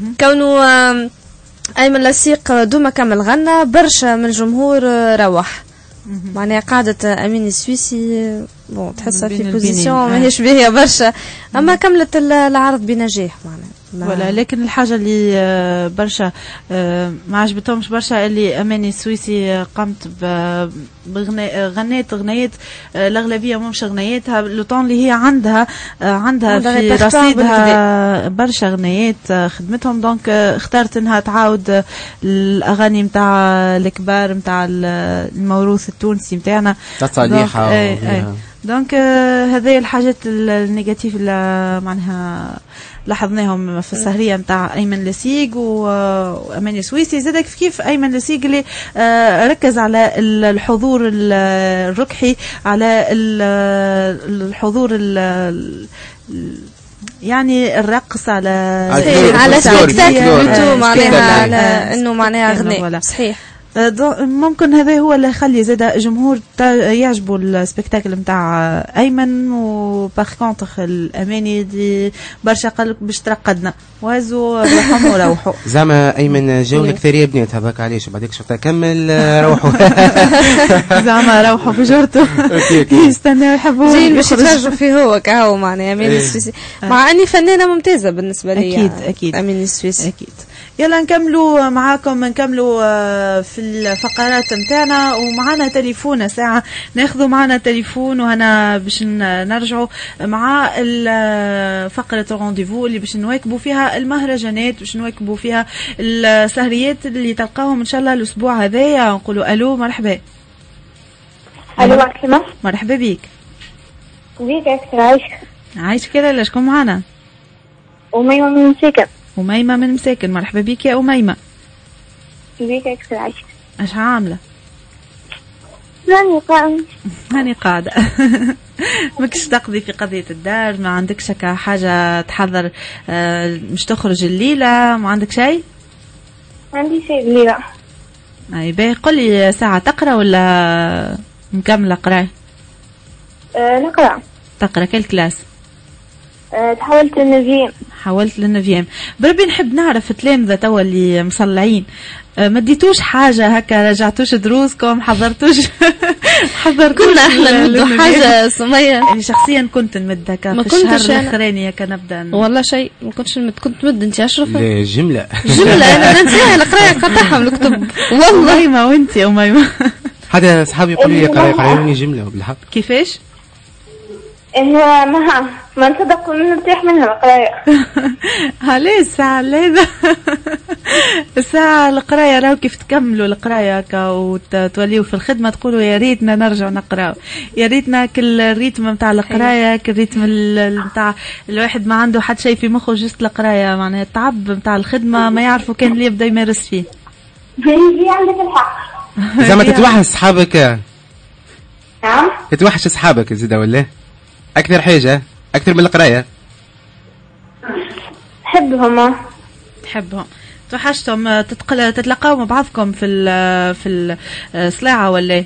Speaker 7: كونه أيمن لصيق دوما كمل غنى برشا من الجمهور روح معناها قاعدة أمين السويسي بون تحسها في بوزيسيون ماهيش باهية برشا، أما كملت العرض بنجاح معناها
Speaker 3: ولا لكن الحاجة اللي برشا ما عجبتهمش برشا اللي أماني السويسي قامت بغنيت غنيات الأغلبية مش غنياتها لوطون اللي هي عندها عندها في رصيدها برشا غنيات خدمتهم دونك اختارت انها تعاود الأغاني متاع الكبار متاع الموروث التونسي متاعنا
Speaker 4: تصاليحها
Speaker 3: دونك هذه الحاجات النيجاتيف اللي معناها لاحظناهم في السهرية متاع أيمن لسيق وأماني سويسي. زاد كيف كيف أيمن لسيق اللي ركز على الحضور الركحي، على الحضور يعني الرقص على
Speaker 7: على سبيكتاكل معناها على انه معناها غناء صحيح.
Speaker 3: ممكن هذا هو اللي يخلي زاد الجمهور يعجبوا السبيكتاكل نتاع ايمن. وباغ كونتر الاماني دي برشا قلق باش ترقدنا وهزوا روحهم وروحوا.
Speaker 4: زعما ايمن جاو لك ثريه بنات هذاك علاش بعدك شفتها كمل روحوا
Speaker 3: زعما روحوا في جرته يستناو يحبوا
Speaker 7: جايين باش يتفرجوا فيه هو كهو معناها اماني السويسي مع اني فنانه ممتازه بالنسبه لي
Speaker 3: اكيد اكيد
Speaker 7: اماني السويسي
Speaker 3: اكيد. يلا نكملوا معاكم نكملوا في الفقرات نتاعنا ومعنا تليفون ساعة ناخذوا معنا تليفون وهنا باش نرجعوا مع فقرة الرونديفو اللي باش نواكبوا فيها المهرجانات باش نواكبوا فيها السهريات اللي تلقاهم ان شاء الله الاسبوع هذايا. نقولوا الو مرحبا.
Speaker 19: الو مرحبا.
Speaker 3: مرحبا بيك.
Speaker 19: بيك اكثر عايشة.
Speaker 3: عايشة كده ولا شكون معنا؟
Speaker 19: أميمة من مساكن.
Speaker 3: أميمة من مساكن مرحبا بيك يا أميمة.
Speaker 19: بيك اكثر عايشة.
Speaker 3: اش عاملة؟
Speaker 19: هاني قاعدة.
Speaker 3: هاني قاعدة. ماكش تقضي في قضية الدار؟ ما عندكش حاجة تحضر آه مش تخرج الليلة؟ ما عندك شيء؟
Speaker 19: عندي شيء الليلة.
Speaker 3: اي باهي قل لي ساعة تقرأ ولا مكملة قراءة؟
Speaker 19: أه نقرأ.
Speaker 3: تقرأ كل كلاس؟
Speaker 19: أه تحولت للنفيم.
Speaker 3: حولت للنفيم. بربي نحب نعرف تلامذة توا اللي مصلعين أه ما ديتوش حاجة هكا رجعتوش دروسكم حضرتوش حضرتوش
Speaker 7: كنا احنا نمدوا حاجة سمية
Speaker 3: يعني شخصيا كنت نمد هكا في الشهر الاخراني هكا نبدا
Speaker 7: والله شيء ما كنتش نمد كنت نمد انت اشرف
Speaker 4: جملة
Speaker 7: جملة انا ننساها القراية قطعها من الكتب
Speaker 3: والله ما وانت يا أميمة
Speaker 4: حدا اصحابي يقولوا لي قراي قرايوني جملة بالحق.
Speaker 3: كيفاش؟
Speaker 19: هي ما ما نصدق نرتاح منها القراية.
Speaker 3: هلي الساعة الليلة الساعة القراية راهو كيف تكملوا القراية هكا وتوليوا في الخدمة تقولوا يا ريتنا نرجع نقراو يا ريتنا كل الريتم نتاع القراية كل الريتم نتاع الواحد ما عنده حد شيء في مخه جست القراية معناها التعب نتاع الخدمة ما يعرفوا كان اللي يبدا يمارس فيه.
Speaker 19: هي عندك الحق.
Speaker 4: زعما تتوحش اصحابك؟
Speaker 19: نعم
Speaker 4: تتوحش اصحابك زيدا ولا؟ أكثر حاجة أكثر من القراية.
Speaker 19: تحبهم
Speaker 3: تحبهم توحشتهم تتقل تتلقاو مع بعضكم في ال في الصلاعة ولا؟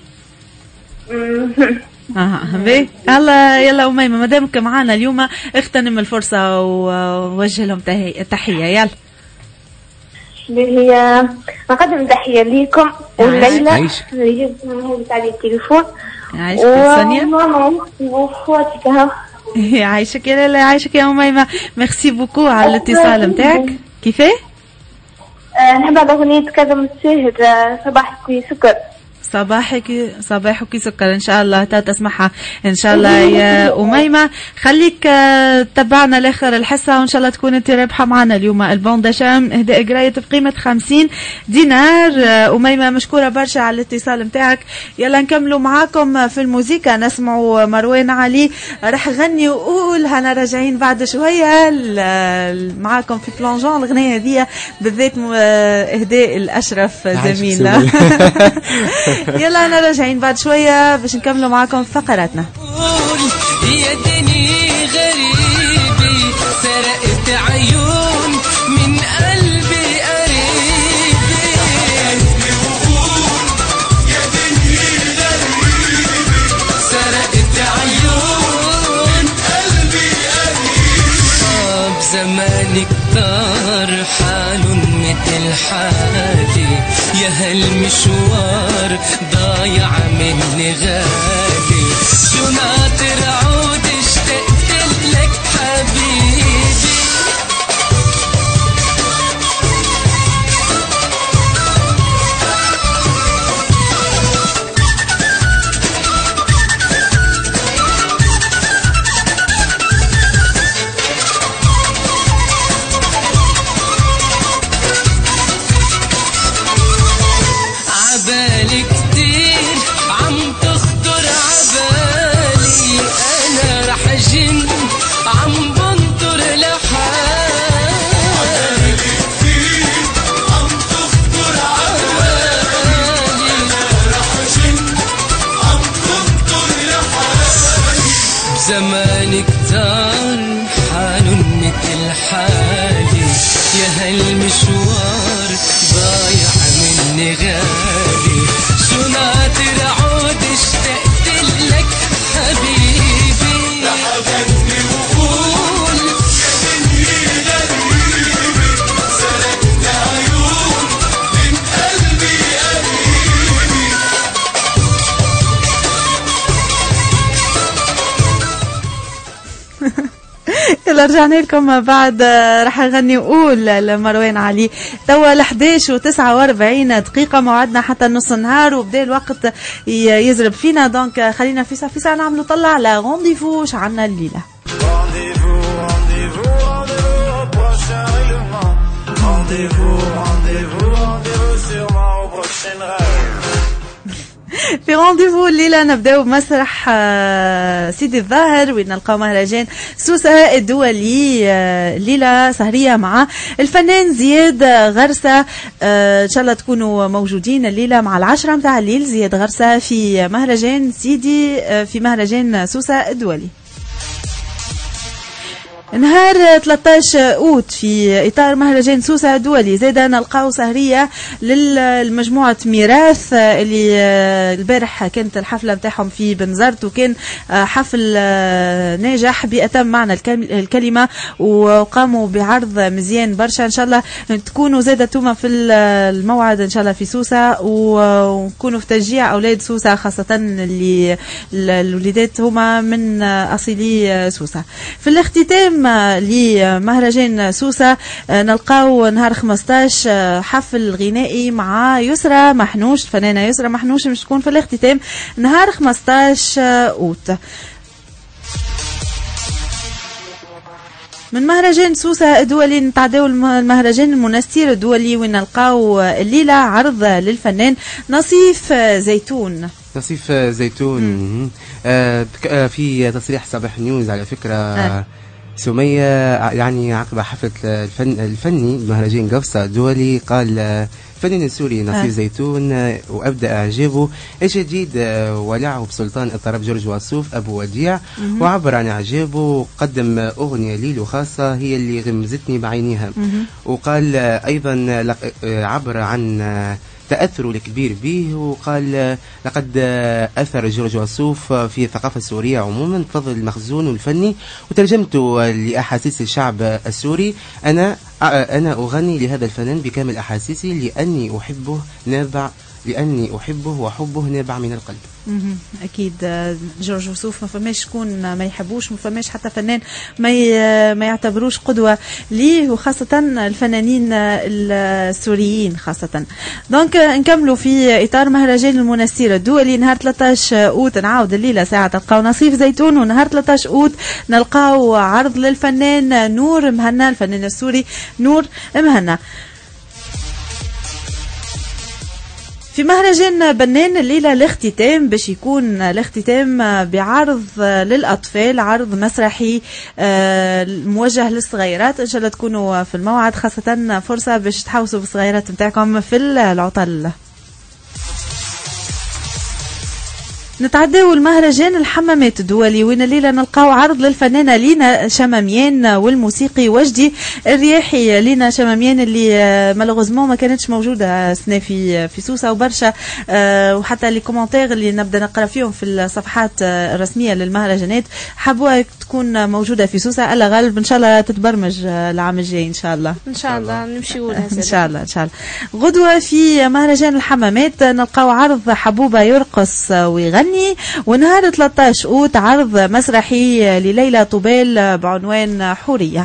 Speaker 3: اه بي يلا يلا أميمة مادامك معانا اليوم اغتنم الفرصة ووجه لهم تحية يلا.
Speaker 19: هي نقدم تحية ليكم والليلة اللي جبت من تاع التليفون
Speaker 3: عايشك يا سونيا
Speaker 19: وخواتك ها.
Speaker 3: عايشك يا لالا عايشك يا أميمة ميرسي بوكو على الاتصال نتاعك. كيفاه؟
Speaker 19: نحب على أغنية كذا متشاهد صباحك سكر.
Speaker 3: صباحك صباحك سكر ان شاء الله تسمعها ان شاء الله يا أميمة. خليك تتبعنا لاخر الحصة وان شاء الله تكون انت رابحة معنا اليوم البون دشام اهداء قراية بقيمة خمسين دينار. أميمة مشكورة برشا على الاتصال متاعك. يلا نكملوا معاكم في الموسيقى نسمعوا مروان علي راح غني وقول هنا راجعين بعد شوية معاكم في بلونجون الغنية هذه بالذات اهداء الاشرف زميلنا. يلا أنا راجعين بعد شوية باش نكملوا معكم فقراتنا.
Speaker 21: يا دني غريبي سرقت عيون من قلبي قريبي يا دني غريبي سرقت عيون قلبي قريبي بزمانك طار حال مثل حالي يا هالمشوار ضايع مني غالي شو ناطر عود اشتقت لك حبيبي المشوار ضايع مني غالي شو ناطر عود اشتقت لك حبيبي رح اغني وقول يا دنيا غريبي سرقت عيون من قلبي قريبي.
Speaker 3: يلا رجعنا لكم بعد. راح نغني وقول لمروان علي توا ل إحداش وتسعة وأربعين دقيقة موعدنا حتى نص النهار وبدا الوقت يزرب فينا. دونك خلينا في ساعة في ساعة نعملوا طلع على رونديفو ش عنا الليلة. في رونديفو الليلة نبداو بمسرح سيدي الظاهر وين نلقاو مهرجان سوسة الدولي. الليلة سهرية مع الفنان زياد غرسة. ان شاء الله تكونوا موجودين الليلة مع العشرة متاع الليل. زياد غرسة في مهرجان سيدي في مهرجان سوسة الدولي نهار ثلاثة عشر أوت في إطار مهرجان سوسة الدولي. زيدا نلقاو سهرية للمجموعة ميراث اللي البارح كانت الحفلة متاعهم في بنزرت وكان حفل ناجح بأتم معنى الكلمة وقاموا بعرض مزيان برشا. إن شاء الله تكونوا زيدا توما في الموعد إن شاء الله في سوسة ونكونوا في تشجيع أولاد سوسة خاصة اللي الوليدات هما من أصيلي سوسة. في الاختتام لمهرجان سوسة نلقاو نهار خمسطاش حفل غنائي مع يسرى محنوش. الفنانة يسرى محنوش مش تكون في الاختتام نهار خمسطاش أوت. من مهرجان سوسة الدولي نتعداو المهرجان المنستير الدولي وين نلقاو الليلة عرض للفنان نصيف زيتون.
Speaker 4: نصيف زيتون آه في تصريح صباح نيوز على فكرة آه. سمية يعني عقب حفلة الفن الفني مهرجان قفصة الدولي قال الفنان السوري نصيف آه. زيتون وأبدأ إعجابه الجديد ولعه بسلطان الطرب جورج واسوف أبو وديع مم. وعبر عن إعجابه وقدم أغنية ليلو خاصة هي اللي غمزتني بعينيها مم. وقال أيضا عبر عن تأثره الكبير به وقال لقد أثر جورج واسوف في الثقافة السورية عموما بفضل المخزون الفني وترجمته لأحاسيس الشعب السوري. أنا أنا أغني لهذا الفنان بكامل أحاسيسي لأني أحبه نابع لأني أحبه وحبه نابع من القلب.
Speaker 3: أكيد جورج وسوف ما فماش شكون ما يحبوش ما فماش حتى فنان ما ما يعتبروش قدوة ليه وخاصة الفنانين السوريين خاصة. دونك نكملوا في إطار مهرجان المنستير الدولي نهار ثلاثة عشر أوت نعاود الليلة ساعة تلقاو نصيف زيتون ونهار ثلاثة عشر أوت نلقاو عرض للفنان نور مهنا الفنان السوري نور مهنا. في مهرجان بنان الليلة الاختتام باش يكون الاختتام بعرض للأطفال عرض مسرحي موجه للصغيرات. إن شاء الله تكونوا في الموعد خاصة فرصة باش تحوسوا بالصغيرات متاعكم في العطل. نتعداو المهرجان الحمامات الدولي وين الليلة نلقاو عرض للفنانة لينا شماميان والموسيقي وجدي الرياحي. لينا شماميان اللي مالوغوزمون ما كانتش موجودة سنة في في سوسة وبرشا وحتى لي كومنتير اللي نبدا نقرا فيهم في الصفحات الرسمية للمهرجانات حبوها تكون موجودة في سوسة. ألا غالب إن شاء الله تتبرمج العام الجاي إن شاء الله.
Speaker 7: إن شاء الله نمشيو لها
Speaker 3: إن شاء الله إن شاء الله. غدوة في مهرجان الحمامات نلقاو عرض حبوبة يرقص ويغني ونهار ثلاثة عشر أوت عرض مسرحي لليلى طوبال بعنوان حورية.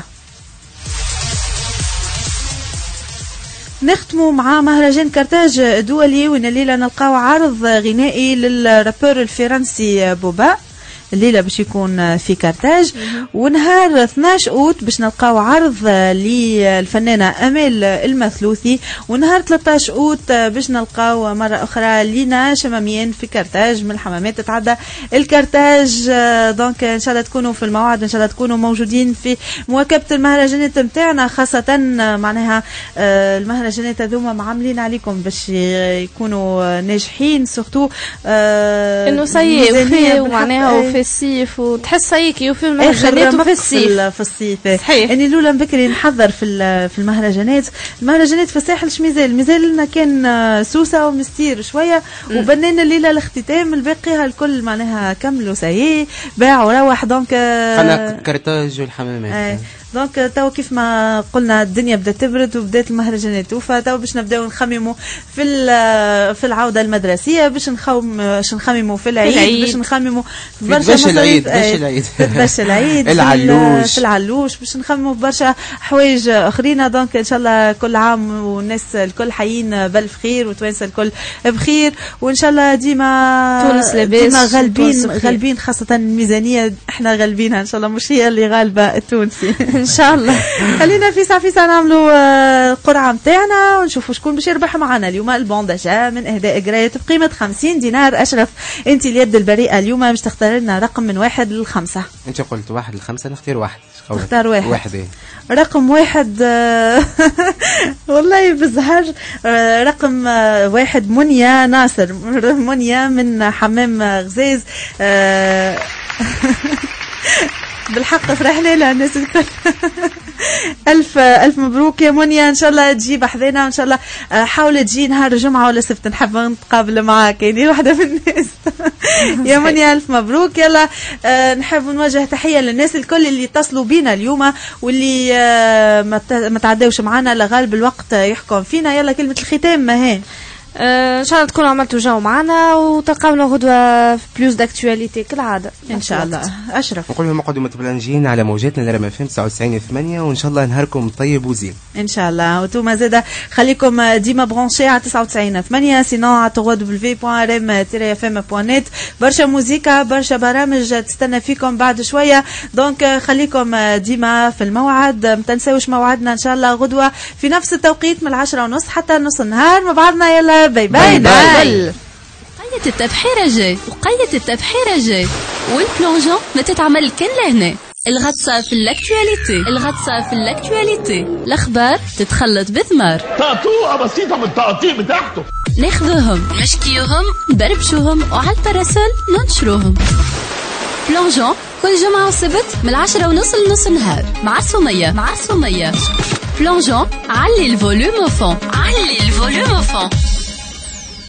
Speaker 3: نختموا مع مهرجان كرتاج الدولي وين الليلة نلقاو عرض غنائي للرابر الفرنسي بوبا. الليلة باش يكون في كرتاج ونهار اثني عشر أوت باش نلقاو عرض للفنانة أمال المثلوثي ونهار ثلاثة عشر أوت باش نلقاو مرة أخرى لينا شماميان في كرتاج من الحمامات تتعدى الكرتاج. دونك إن شاء الله تكونوا في الموعد إن شاء الله تكونوا موجودين في مواكبة المهرجانات متاعنا خاصة معناها المهرجانات هذوما معاملين عليكم باش يكونوا ناجحين سورتو
Speaker 7: إنه سيء ومعناها وفي الصيف وتحس هيك وفي المهرجانات وفي الصيف
Speaker 3: في الصيف صحيح. اني لولا بكري نحضر في في المهرجانات المهرجانات في الساحل شميزال مازال لنا كان سوسه ومستير شويه وبنينا الليله الاختتام الباقي الكل معناها كملوا سايي باعوا روح دونك
Speaker 4: خلنا كرتاج والحمامات
Speaker 3: دونك تو كيف ما قلنا الدنيا بدات تبرد وبدات المهرجانات فتو باش نبداو نخمموا في في العوده المدرسيه باش نخوم باش نخمموا في العيد باش نخمموا
Speaker 4: في برشا باش العيد باش العيد
Speaker 3: باش العيد
Speaker 4: العلوش
Speaker 3: في العلوش باش نخمموا في برشا حوايج اخرين دونك ان شاء الله كل عام والناس الكل حيين بالف خير وتوانسه الكل بخير وان شاء الله ديما
Speaker 7: تونس لاباس
Speaker 3: ديما غالبين غالبين خاصه الميزانيه احنا غالبينها ان شاء الله مش هي اللي غالبه التونسي
Speaker 7: ان شاء الله.
Speaker 3: خلينا في ساعه في ساعه نعملوا القرعه نتاعنا ونشوفوا شكون باش يربح معنا اليوم البونداجا من اهداء قرايه بقيمه خمسين دينار. اشرف انت اليد البريئه اليوم باش تختار لنا رقم من واحد لخمسه.
Speaker 4: انت قلت واحد لخمسه نختار واحد.
Speaker 3: اختار واحد.
Speaker 4: واحد ايه.
Speaker 3: رقم واحد والله بالزهر رقم واحد منيا ناصر منيا من حمام غزاز. بالحق فرحنا لها الناس الكل. ألف ألف مبروك يا منيا إن شاء الله تجيب حذينا وإن شاء الله حاول تجي نهار الجمعة ولا سبت نحب نتقابل معاك يعني واحدة من الناس. يا منيا ألف مبروك. يلا نحب نوجه تحية للناس الكل اللي اتصلوا بينا اليوم واللي ما تعداوش معنا لغالب الوقت يحكم فينا. يلا كلمة الختام مهان.
Speaker 7: آه ان شاء الله تكونوا عملتوا جو معنا وتلقاونا غدوه في بلوس داكتواليتي كالعاده
Speaker 3: ان شاء الله. اشرف
Speaker 4: نقول لهم اقعدوا متبلنجين على موجاتنا لرما فهم تسعة وتسعين ثمانية وان شاء الله نهاركم طيب وزين
Speaker 3: ان شاء الله. وانتم زاده خليكم ديما برونشي على تسعة وتسعين ثمانية سينو على دبليو دبليو دوت ريم تيري اف ام دوت نت. برشا موزيكا برشا برامج تستنى فيكم بعد شويه دونك خليكم ديما في الموعد. ما تنساوش موعدنا ان شاء الله غدوه في نفس التوقيت من العشرة ونص حتى نص النهار مع بعضنا. يلا باي باي, باي, باي.
Speaker 1: وقية التبحيرة جاي وقية التبحيرة جاي والبلونجون ما تتعمل كان لهنا. الغطسة في الاكتواليتي الغطسة في الاكتواليتي الاخبار تتخلط بثمار
Speaker 2: تقطوعة بسيطة من التقطيع بتاعته
Speaker 1: ناخذوهم نشكيوهم بربشوهم وعلى البراسل ننشروهم. بلونجون كل جمعة وسبت من العشرة ونص لنص النهار مع سمية مع سمية. بلونجون علي الفوليوم فون علي الفوليوم فون.